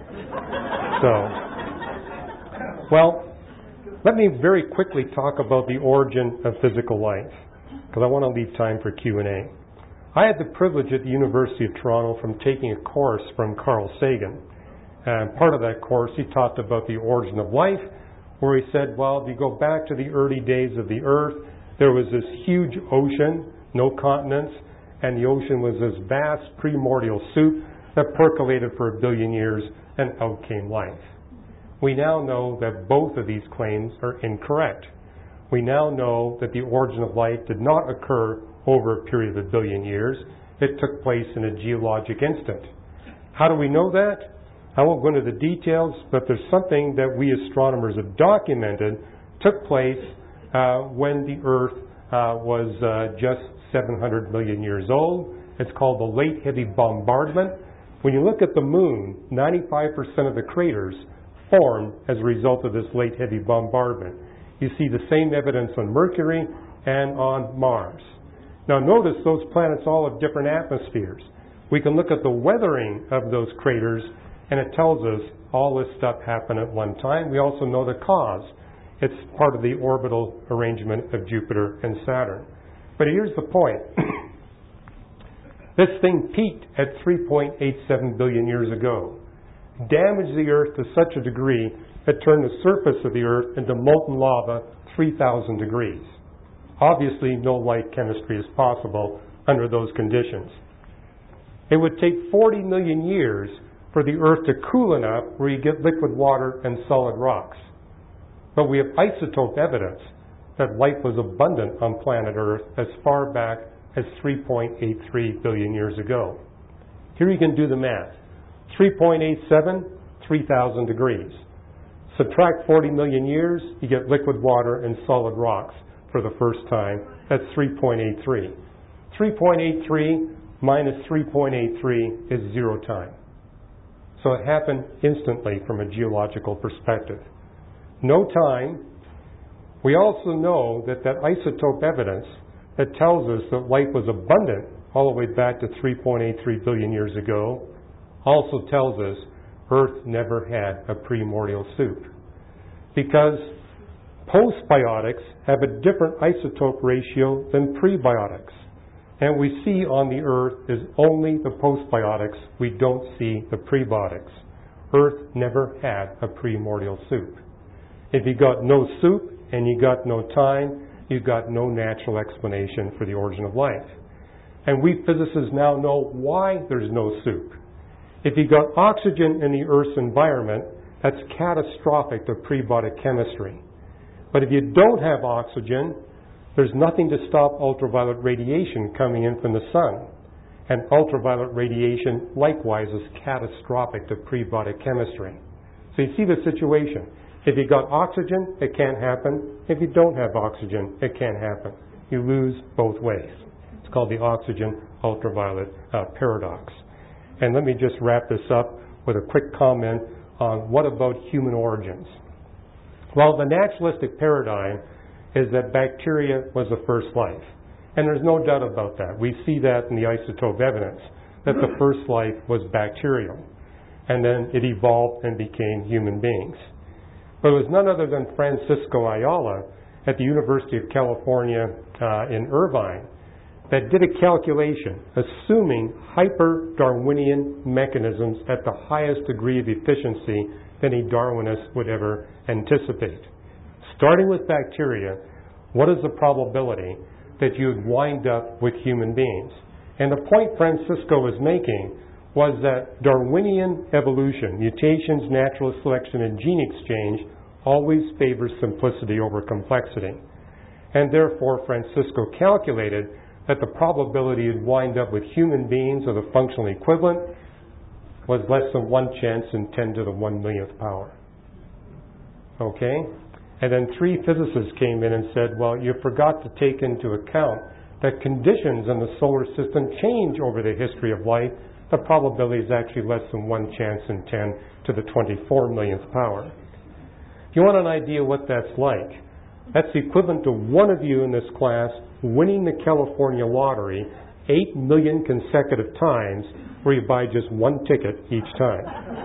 S2: Well, let me very quickly talk about the origin of physical life, because I want to leave time for Q&A. I had the privilege at the University of Toronto from taking a course from Carl Sagan. And part of that course, he talked about the origin of life, where he said, well, if you go back to the early days of the Earth, there was this huge ocean, no continents, and the ocean was this vast primordial soup that percolated for 1 billion years, and out came life. We now know that both of these claims are incorrect. We now know that the origin of life did not occur over a period of 1 billion years. It took place in a geologic instant. How do we know that? I won't go into the details, but there's something that we astronomers have documented took place when the Earth was just 700 million years old. It's called the Late Heavy Bombardment. When you look at the moon, 95% of the craters formed as a result of this late heavy bombardment. You see the same evidence on Mercury and on Mars. Now notice those planets all have different atmospheres. We can look at the weathering of those craters, and it tells us all this stuff happened at one time. We also know the cause. It's part of the orbital arrangement of Jupiter and Saturn. But here's the point. This thing peaked at 3.87 billion years ago, damaged the Earth to such a degree that turned the surface of the Earth into molten lava 3,000 degrees. Obviously, no life chemistry is possible under those conditions. It would take 40 million years for the Earth to cool enough where you get liquid water and solid rocks. But we have isotope evidence that life was abundant on planet Earth as far back as 3.83 billion years ago. Here you can do the math. 3.87, 3,000 degrees. Subtract 40 million years, you get liquid water and solid rocks for the first time. That's 3.83. 3.83 minus 3.83 is 0 time. So it happened instantly from a geological perspective. No time. We also know that isotope evidence that tells us that life was abundant all the way back to 3.83 billion years ago also tells us Earth never had a primordial soup. Because postbiotics have a different isotope ratio than prebiotics. And we see on the Earth is only the postbiotics. We don't see the prebiotics. Earth never had a primordial soup. If you got no soup and you got no time, you got no natural explanation for the origin of life. And we physicists now know why there's no soup. If you got oxygen in the Earth's environment That's catastrophic to prebiotic chemistry. But if you don't have oxygen, there's nothing to stop ultraviolet radiation coming in from the sun. And ultraviolet radiation, likewise, is catastrophic to prebiotic chemistry. So you see the situation. If you got oxygen, it can't happen. If you don't have oxygen, it can't happen. You lose both ways. It's called the oxygen ultraviolet paradox. And let me just wrap this up with a quick comment on what about human origins. Well, the naturalistic paradigm is that bacteria was the first life. And there's no doubt about that. We see that in the isotope evidence, that the first life was bacterial. And then it evolved and became human beings. But it was none other than Francisco Ayala at the University of California in Irvine that did a calculation assuming hyper-Darwinian mechanisms at the highest degree of efficiency that any Darwinist would ever anticipate. Starting with bacteria, what is the probability that you would wind up with human beings? And the point Francisco was making was that Darwinian evolution, mutations, natural selection, and gene exchange always favors simplicity over complexity. And therefore, Francisco calculated that the probability you'd wind up with human beings of the functional equivalent was less than 1 chance in 10 to the 1 millionth power. Okay? And then 3 physicists came in and said, well, you forgot to take into account that conditions in the solar system change over the history of life. The probability is actually less than 1 chance in 10 to the 24 millionth power. If you want an idea what that's like, that's equivalent to one of you in this class winning the California lottery 8 million consecutive times where you buy just 1 ticket each time.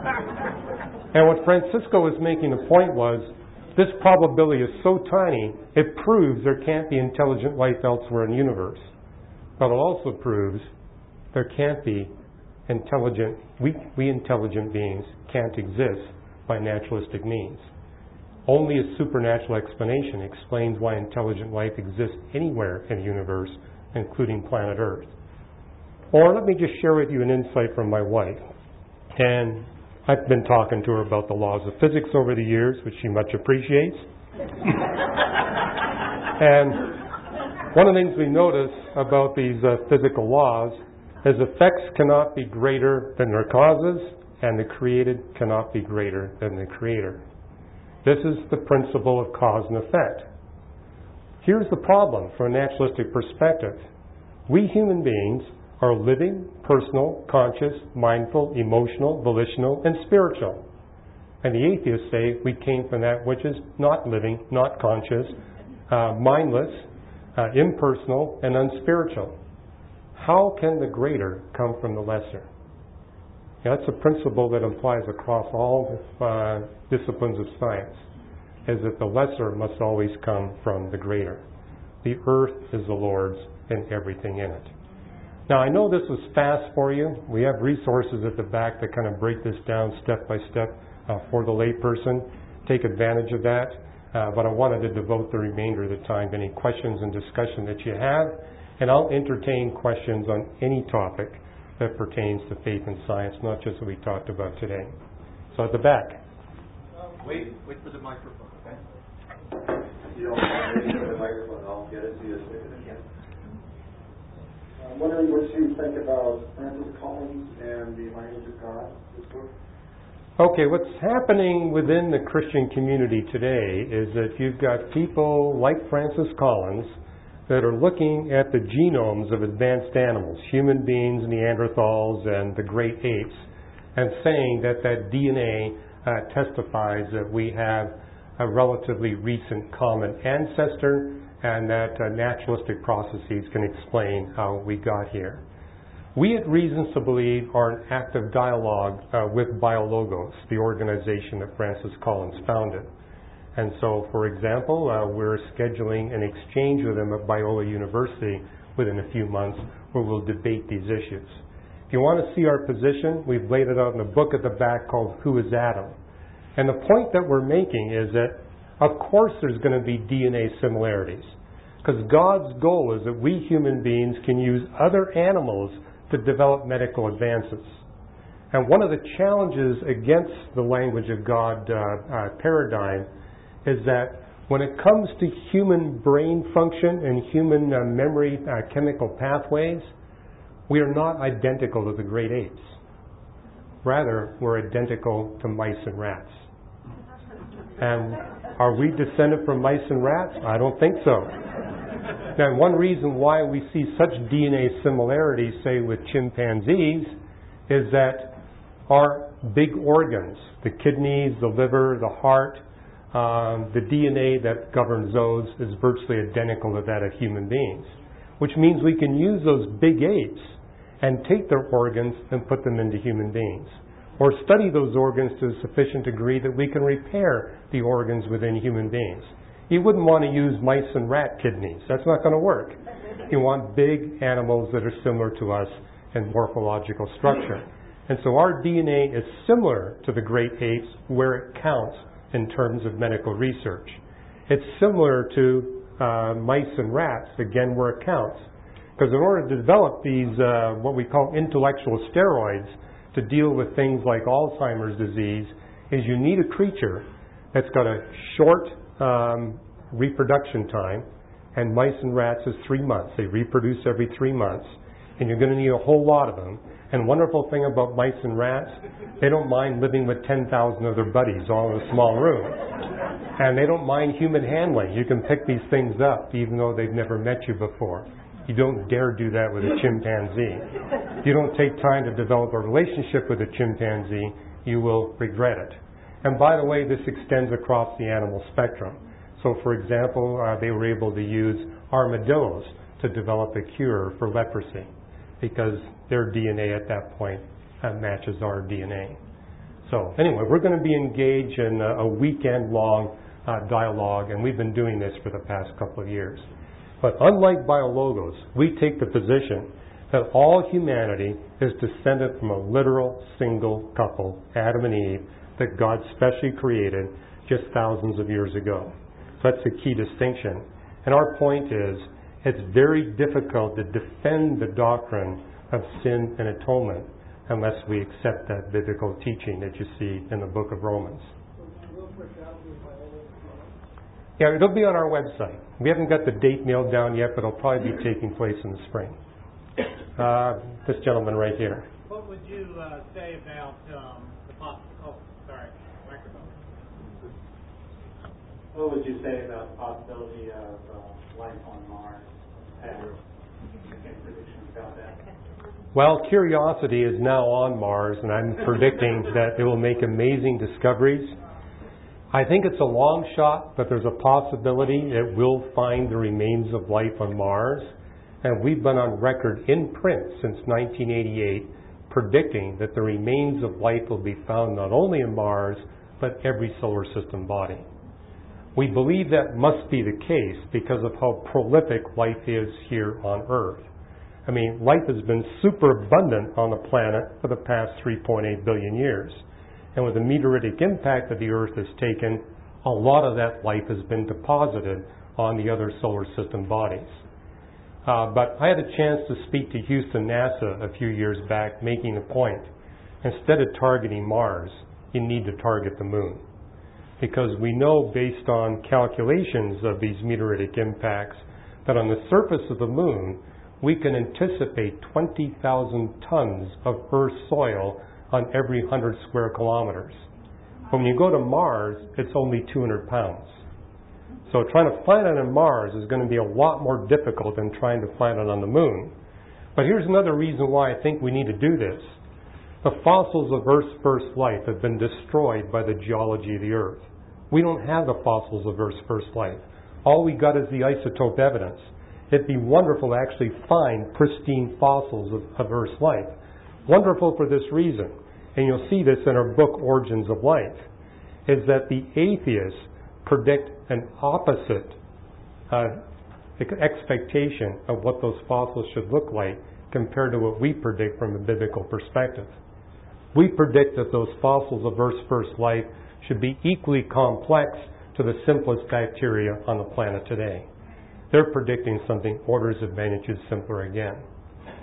S2: And what Francisco was making the point was, this probability is so tiny, it proves there can't be intelligent life elsewhere in the universe. But it also proves there can't be intelligent, we intelligent beings can't exist by naturalistic means. Only a supernatural explanation explains why intelligent life exists anywhere in the universe, including planet Earth. Or let me just share with you an insight from my wife. And I've been talking to her about the laws of physics over the years, which she much appreciates. And one of the things we notice about these physical laws is effects cannot be greater than their causes, and the created cannot be greater than the creator. This is the principle of cause and effect. Here's the problem from a naturalistic perspective. We human beings are living, personal, conscious, mindful, emotional, volitional, and spiritual. And the atheists say we came from that which is not living, not conscious, mindless, impersonal, and unspiritual. How can the greater come from the lesser? Now, that's a principle that applies across all disciplines of science, is that the lesser must always come from the greater. The earth is the Lord's and everything in it. Now, I know this was fast for you. We have resources at the back that kind of break this down step by step for the layperson. Take advantage of that. But I wanted to devote the remainder of the time to any questions and discussion that you have. And I'll entertain questions on any topic that pertains to faith and science, not just what we talked about today. So at the back.
S1: Wait for the microphone, okay?
S3: You don't mind waiting for the microphone, I'll get it to you as quick as I can. I'm wondering what you think about Francis Collins and the Language of God, this book.
S2: Okay, what's happening within the Christian community today is that you've got people like Francis Collins that are looking at the genomes of advanced animals, human beings, Neanderthals, and the great apes, and saying that that DNA testifies that we have a relatively recent common ancestor and that naturalistic processes can explain how we got here. We at Reasons to Believe are in active dialogue with BioLogos, the organization that Francis Collins founded. And so, for example, we're scheduling an exchange with them at Biola University within a few months where we'll debate these issues. If you want to see our position, we've laid it out in a book at the back called Who is Adam? And the point that we're making is that, of course, there's going to be DNA similarities. Because God's goal is that we human beings can use other animals to develop medical advances. And one of the challenges against the language of God paradigm is that when it comes to human brain function and human memory chemical pathways, we are not identical to the great apes. Rather, we're identical to mice and rats. And are we descended from mice and rats? I don't think so. Now, one reason why we see such DNA similarities, say, with chimpanzees, is that our big organs, the kidneys, the liver, the heart, the DNA that governs those is virtually identical to that of human beings, which means we can use those big apes and take their organs and put them into human beings, or study those organs to a sufficient degree that we can repair the organs within human beings. You wouldn't want to use mice and rat kidneys. That's not going to work. You want big animals that are similar to us in morphological structure. And so our DNA is similar to the great apes where it counts in terms of medical research. It's similar to mice and rats, again, where it counts. Because in order to develop these, what we call intellectual steroids, to deal with things like Alzheimer's disease, is you need a creature that's got a short reproduction time, and mice and rats is 3 months. They reproduce every 3 months, and you're going to need a whole lot of them. And wonderful thing about mice and rats, they don't mind living with 10,000 of their buddies all in a small room. And they don't mind human handling. You can pick these things up even though they've never met you before. You don't dare do that with a chimpanzee. If you don't take time to develop a relationship with a chimpanzee, you will regret it. And by the way, this extends across the animal spectrum. So for example, they were able to use armadillos to develop a cure for leprosy, because their DNA at that point matches our DNA. So anyway, we're going to be engaged in a weekend-long dialogue, and we've been doing this for the past couple of years. But unlike BioLogos, we take the position that all humanity is descended from a literal single couple, Adam and Eve, that God specially created just thousands of years ago. So that's the key distinction. And our point is, it's very difficult to defend the doctrine of sin and atonement unless we accept that biblical teaching that you see in the book of Romans. Yeah, it'll be on our website. We haven't got the date nailed down yet, but it'll probably be taking place in the spring. This gentleman right here.
S4: What would you say about What would you say about the possibility of life on Mars? Any predictions about that?
S2: Well, Curiosity is now on Mars, and I'm predicting that it will make amazing discoveries. I think it's a long shot, but there's a possibility it will find the remains of life on Mars. And we've been on record in print since 1988 predicting that the remains of life will be found not only in Mars, but every solar system body. We believe that must be the case because of how prolific life is here on Earth. I mean, life has been super abundant on the planet for the past 3.8 billion years. And with the meteoritic impact that the Earth has taken, a lot of that life has been deposited on the other solar system bodies. But I had a chance to speak to Houston NASA a few years back, making a point. Instead of targeting Mars, you need to target the Moon. Because we know, based on calculations of these meteoritic impacts, that on the surface of the Moon, we can anticipate 20,000 tons of Earth soil on every 100 square kilometers. When you go to Mars, it's only 200 pounds. So trying to find it on Mars is going to be a lot more difficult than trying to find it on the Moon. But here's another reason why I think we need to do this. The fossils of Earth's first life have been destroyed by the geology of the Earth. We don't have the fossils of Earth's first life. All we got is the isotope evidence. It'd be wonderful to actually find pristine fossils of Earth's life. Wonderful for this reason, and you'll see this in our book, Origins of Life, is that the atheists predict an opposite expectation of what those fossils should look like compared to what we predict from a biblical perspective. We predict that those fossils of Earth's first life should be equally complex to the simplest bacteria on the planet today. They're predicting something orders of magnitude simpler again.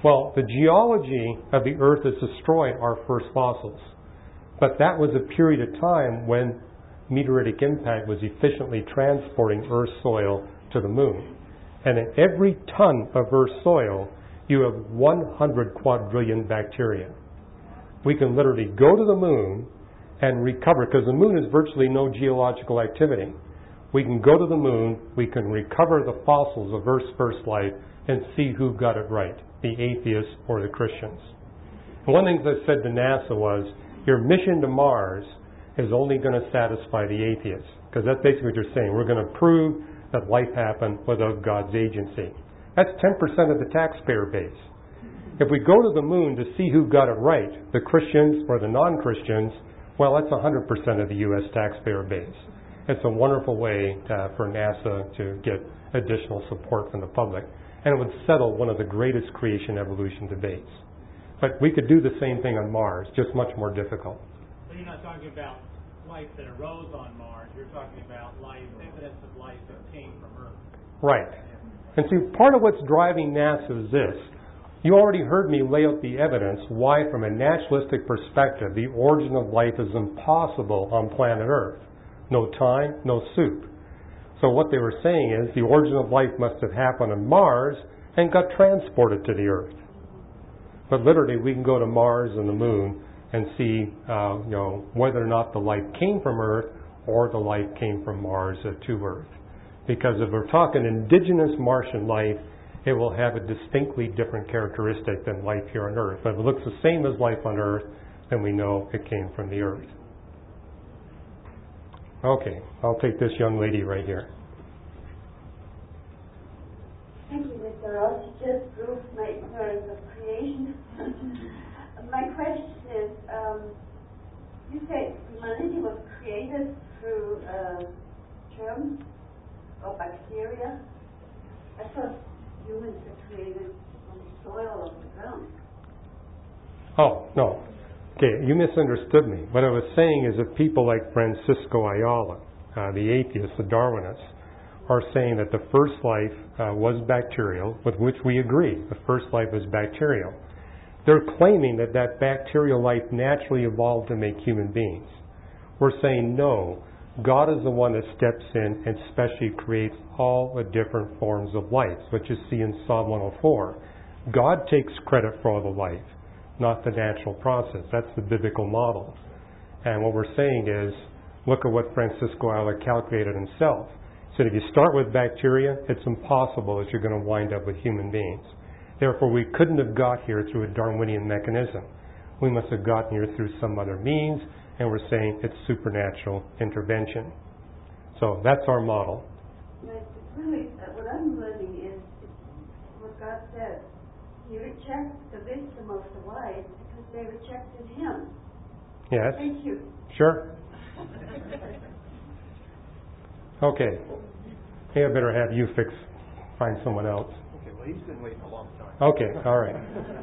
S2: Well, the geology of the Earth has destroyed our first fossils. But that was a period of time when meteoritic impact was efficiently transporting Earth's soil to the moon. And in every ton of Earth's soil, you have 100 quadrillion bacteria. We can literally go to the moon and recover, because the moon is virtually no geological activity. We can go to the moon, we can recover the fossils of Earth's first life and see who got it right, the atheists or the Christians. And one of the things I said to NASA was, your mission to Mars is only going to satisfy the atheists, because that's basically what you're saying. We're going to prove that life happened without God's agency. That's 10% of the taxpayer base. If we go to the moon to see who got it right, the Christians or the non-Christians, well, that's 100% of the U.S. taxpayer base. It's a wonderful way for NASA to get additional support from the public. And it would settle one of the greatest creation-evolution debates. But we could do the same thing on Mars, just much more difficult.
S5: But you're not talking about life that arose on Mars. You're talking about life, evidence of life that came from Earth.
S2: Right. And see, part of what's driving NASA is this. You already heard me lay out the evidence why, from a naturalistic perspective, the origin of life is impossible on planet Earth. No time, no soup. So what they were saying is the origin of life must have happened on Mars and got transported to the Earth. But literally, we can go to Mars and the Moon and see, whether or not the life came from Earth or the life came from Mars to Earth. Because if we're talking indigenous Martian life, it will have a distinctly different characteristic than life here on Earth. But if it looks the same as life on Earth, then we know it came from the Earth. Okay, I'll take this young lady right here.
S6: Thank you, Mr. Ross. You just proved my ignorance of creation. My question is, you said humanity was created through germs or bacteria. I thought humans were created on the soil of the ground.
S2: Oh, no. Okay, you misunderstood me. What I was saying is that people like Francisco Ayala, the atheists, the Darwinists, are saying that the first life was bacterial, with which we agree. The first life was bacterial. They're claiming that that bacterial life naturally evolved to make human beings. We're saying no. God is the one that steps in and specially creates all the different forms of life, which you see in Psalm 104. God takes credit for all the life, not the natural process. That's the biblical model. And what we're saying is, look at what Francisco Ayala calculated himself. He said if you start with bacteria, it's impossible that you're going to wind up with human beings. Therefore, we couldn't have got here through a Darwinian mechanism. We must have gotten here through some other means, and we're saying it's supernatural intervention. So that's our model.
S6: But really, what I'm learning is what God said. He rejects the wisdom of the wise because they rejected Him.
S2: Yes.
S6: Thank you.
S2: Sure. Okay. Hey, I better have you find someone else.
S1: Okay, well, he's been waiting a long time.
S2: Okay, all right.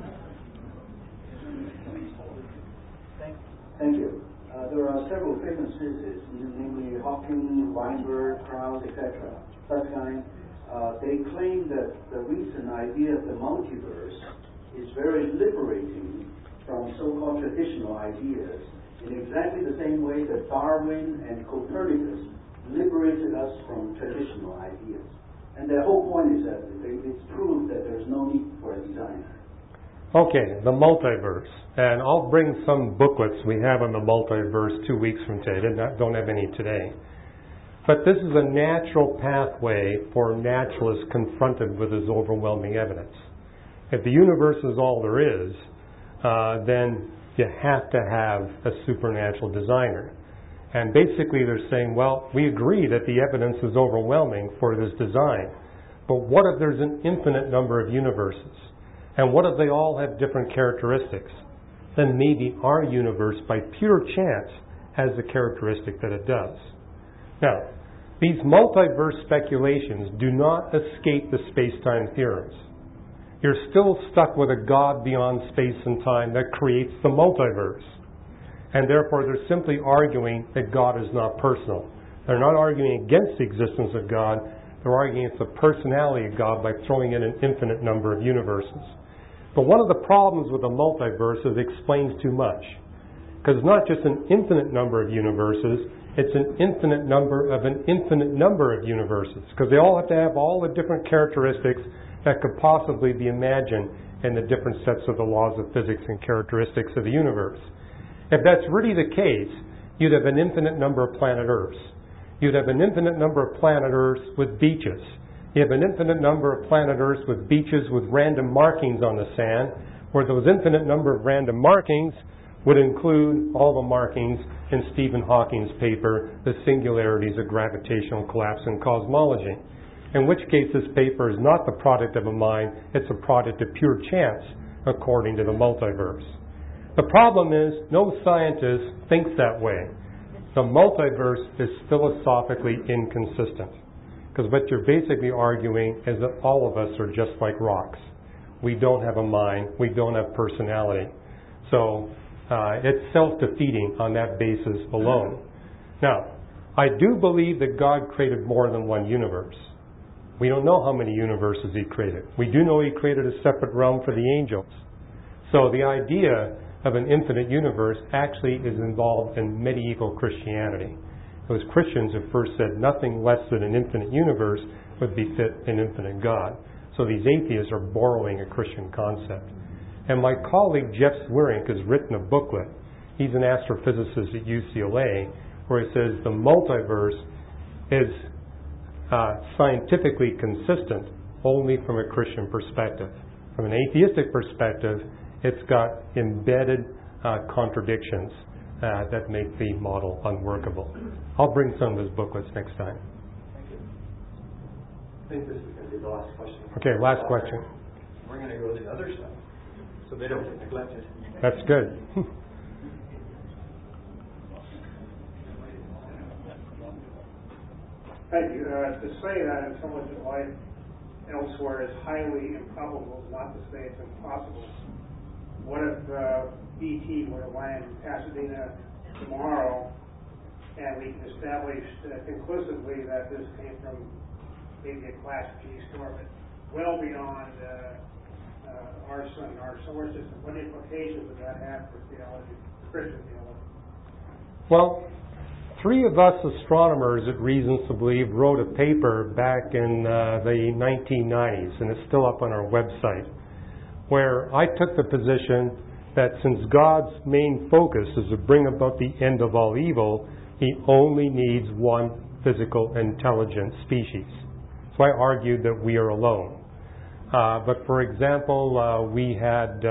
S7: Thank you. There are several famous physicists, namely Hawking, Weinberg, Krauss, etc. They claim that the recent idea of the multiverse is very liberating from so-called traditional ideas in exactly the same way that Darwin and Copernicus liberated us from traditional ideas. And their whole point is that it's proved that there's no need for a designer.
S2: Okay, the multiverse. And I'll bring some booklets we have on the multiverse 2 weeks from today. Don't have any today. But this is a natural pathway for naturalists confronted with this overwhelming evidence. If the universe is all there is, then you have to have a supernatural designer. And basically they're saying, well, we agree that the evidence is overwhelming for this design. But what if there's an infinite number of universes? And what if they all have different characteristics? Then maybe our universe, by pure chance, has the characteristic that it does. Now, these multiverse speculations do not escape the space-time theorems. You're still stuck with a God beyond space and time that creates the multiverse. And therefore, they're simply arguing that God is not personal. They're not arguing against the existence of God. They're arguing against the personality of God by throwing in an infinite number of universes. But one of the problems with the multiverse is it explains too much. Because it's not just an infinite number of universes, it's an infinite number of an infinite number of universes. Because they all have to have all the different characteristics that could possibly be imagined in the different sets of the laws of physics and characteristics of the universe. If that's really the case, you'd have an infinite number of planet Earths. You'd have an infinite number of planet Earths with beaches. You have an infinite number of planet Earths with beaches with random markings on the sand, where those infinite number of random markings would include all the markings in Stephen Hawking's paper, The Singularities of Gravitational Collapse in Cosmology. In which case this paper is not the product of a mind, it's a product of pure chance, according to the multiverse. The problem is, no scientist thinks that way. The multiverse is philosophically inconsistent. Because what you're basically arguing is that all of us are just like rocks. We don't have a mind, we don't have personality. So it's self-defeating on that basis alone. Now, I do believe that God created more than one universe. We don't know how many universes He created. We do know He created a separate realm for the angels. So the idea of an infinite universe actually is involved in medieval Christianity. It was Christians who first said nothing less than an infinite universe would befit an infinite God. So these atheists are borrowing a Christian concept. And my colleague Jeff Swearink has written a booklet. He's an astrophysicist at UCLA, where he says the multiverse is scientifically consistent only from a Christian perspective. From an atheistic perspective, it's got embedded contradictions that make the model unworkable. I'll bring some of his booklets next time.
S1: Thank you. I think this is going to be the last question.
S2: Okay, last question.
S1: We're going to go to the other side, so they don't get neglected.
S2: That's good.
S4: Thank you. To say that intelligent life elsewhere is highly improbable is not to say it's impossible. What if ET were to land in Pasadena tomorrow and we can establish conclusively that this came from maybe a Class G star, but well beyond our sun, our solar system? What implications would that have for theology, Christian theology?
S2: Well, 3 of us astronomers at Reasons to Believe wrote a paper back in the 1990s, and it's still up on our website, where I took the position that since God's main focus is to bring about the end of all evil, He only needs one physical intelligent species. So I argued that we are alone. But for example, we had,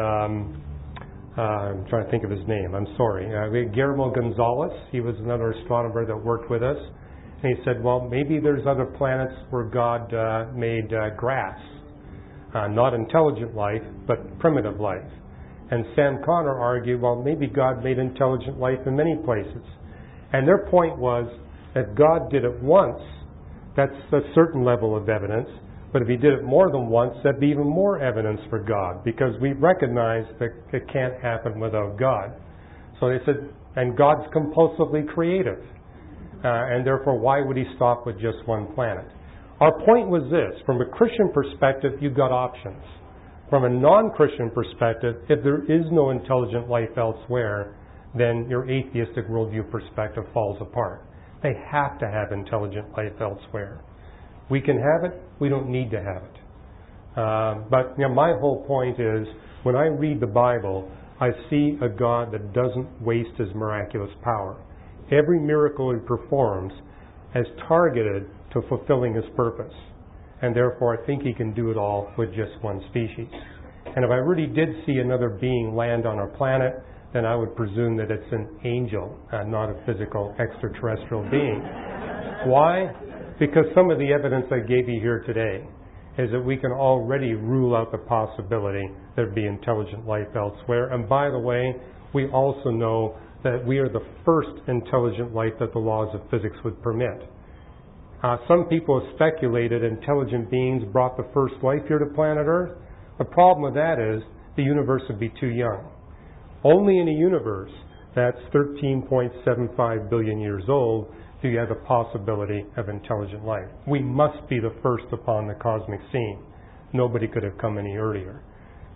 S2: I'm trying to think of his name, I'm sorry. We had Guillermo Gonzalez. He was another astronomer that worked with us. And he said, well, maybe there's other planets where God made grass. Not intelligent life, but primitive life. And Sam Connor argued, well, maybe God made intelligent life in many places. And their point was that God did it once, that's a certain level of evidence. But if He did it more than once, that'd be even more evidence for God, because we recognize that it can't happen without God. So they said, and God's compulsively creative. And therefore, why would He stop with just one planet? Our point was this: from a Christian perspective, you've got options. From a non-Christian perspective, if there is no intelligent life elsewhere, then your atheistic worldview perspective falls apart. They have to have intelligent life elsewhere. We can have it, we don't need to have it. But my whole point is, when I read the Bible, I see a God that doesn't waste His miraculous power. Every miracle He performs is targeted to fulfilling His purpose. And therefore, I think He can do it all with just one species. And if I really did see another being land on our planet, then I would presume that it's an angel, not a physical extraterrestrial being. Why? Because some of the evidence I gave you here today is that we can already rule out the possibility there'd be intelligent life elsewhere. And by the way, we also know that we are the first intelligent life that the laws of physics would permit. Some people have speculated intelligent beings brought the first life here to planet Earth. The problem with that is the universe would be too young. Only in a universe that's 13.75 billion years old do you have the possibility of intelligent life. We must be the first upon the cosmic scene. Nobody could have come any earlier.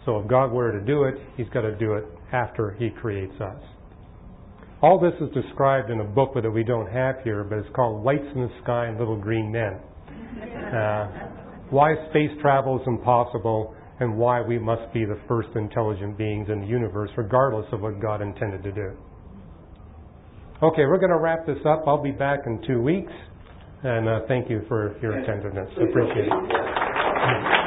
S2: So if God were to do it, He's got to do it after He creates us. All this is described in a book that we don't have here, but it's called Lights in the Sky and Little Green Men. Why space travel is impossible and why we must be the first intelligent beings in the universe, regardless of what God intended to do. Okay, we're going to wrap this up. I'll be back in 2 weeks. And thank you for your attentiveness. Appreciate it.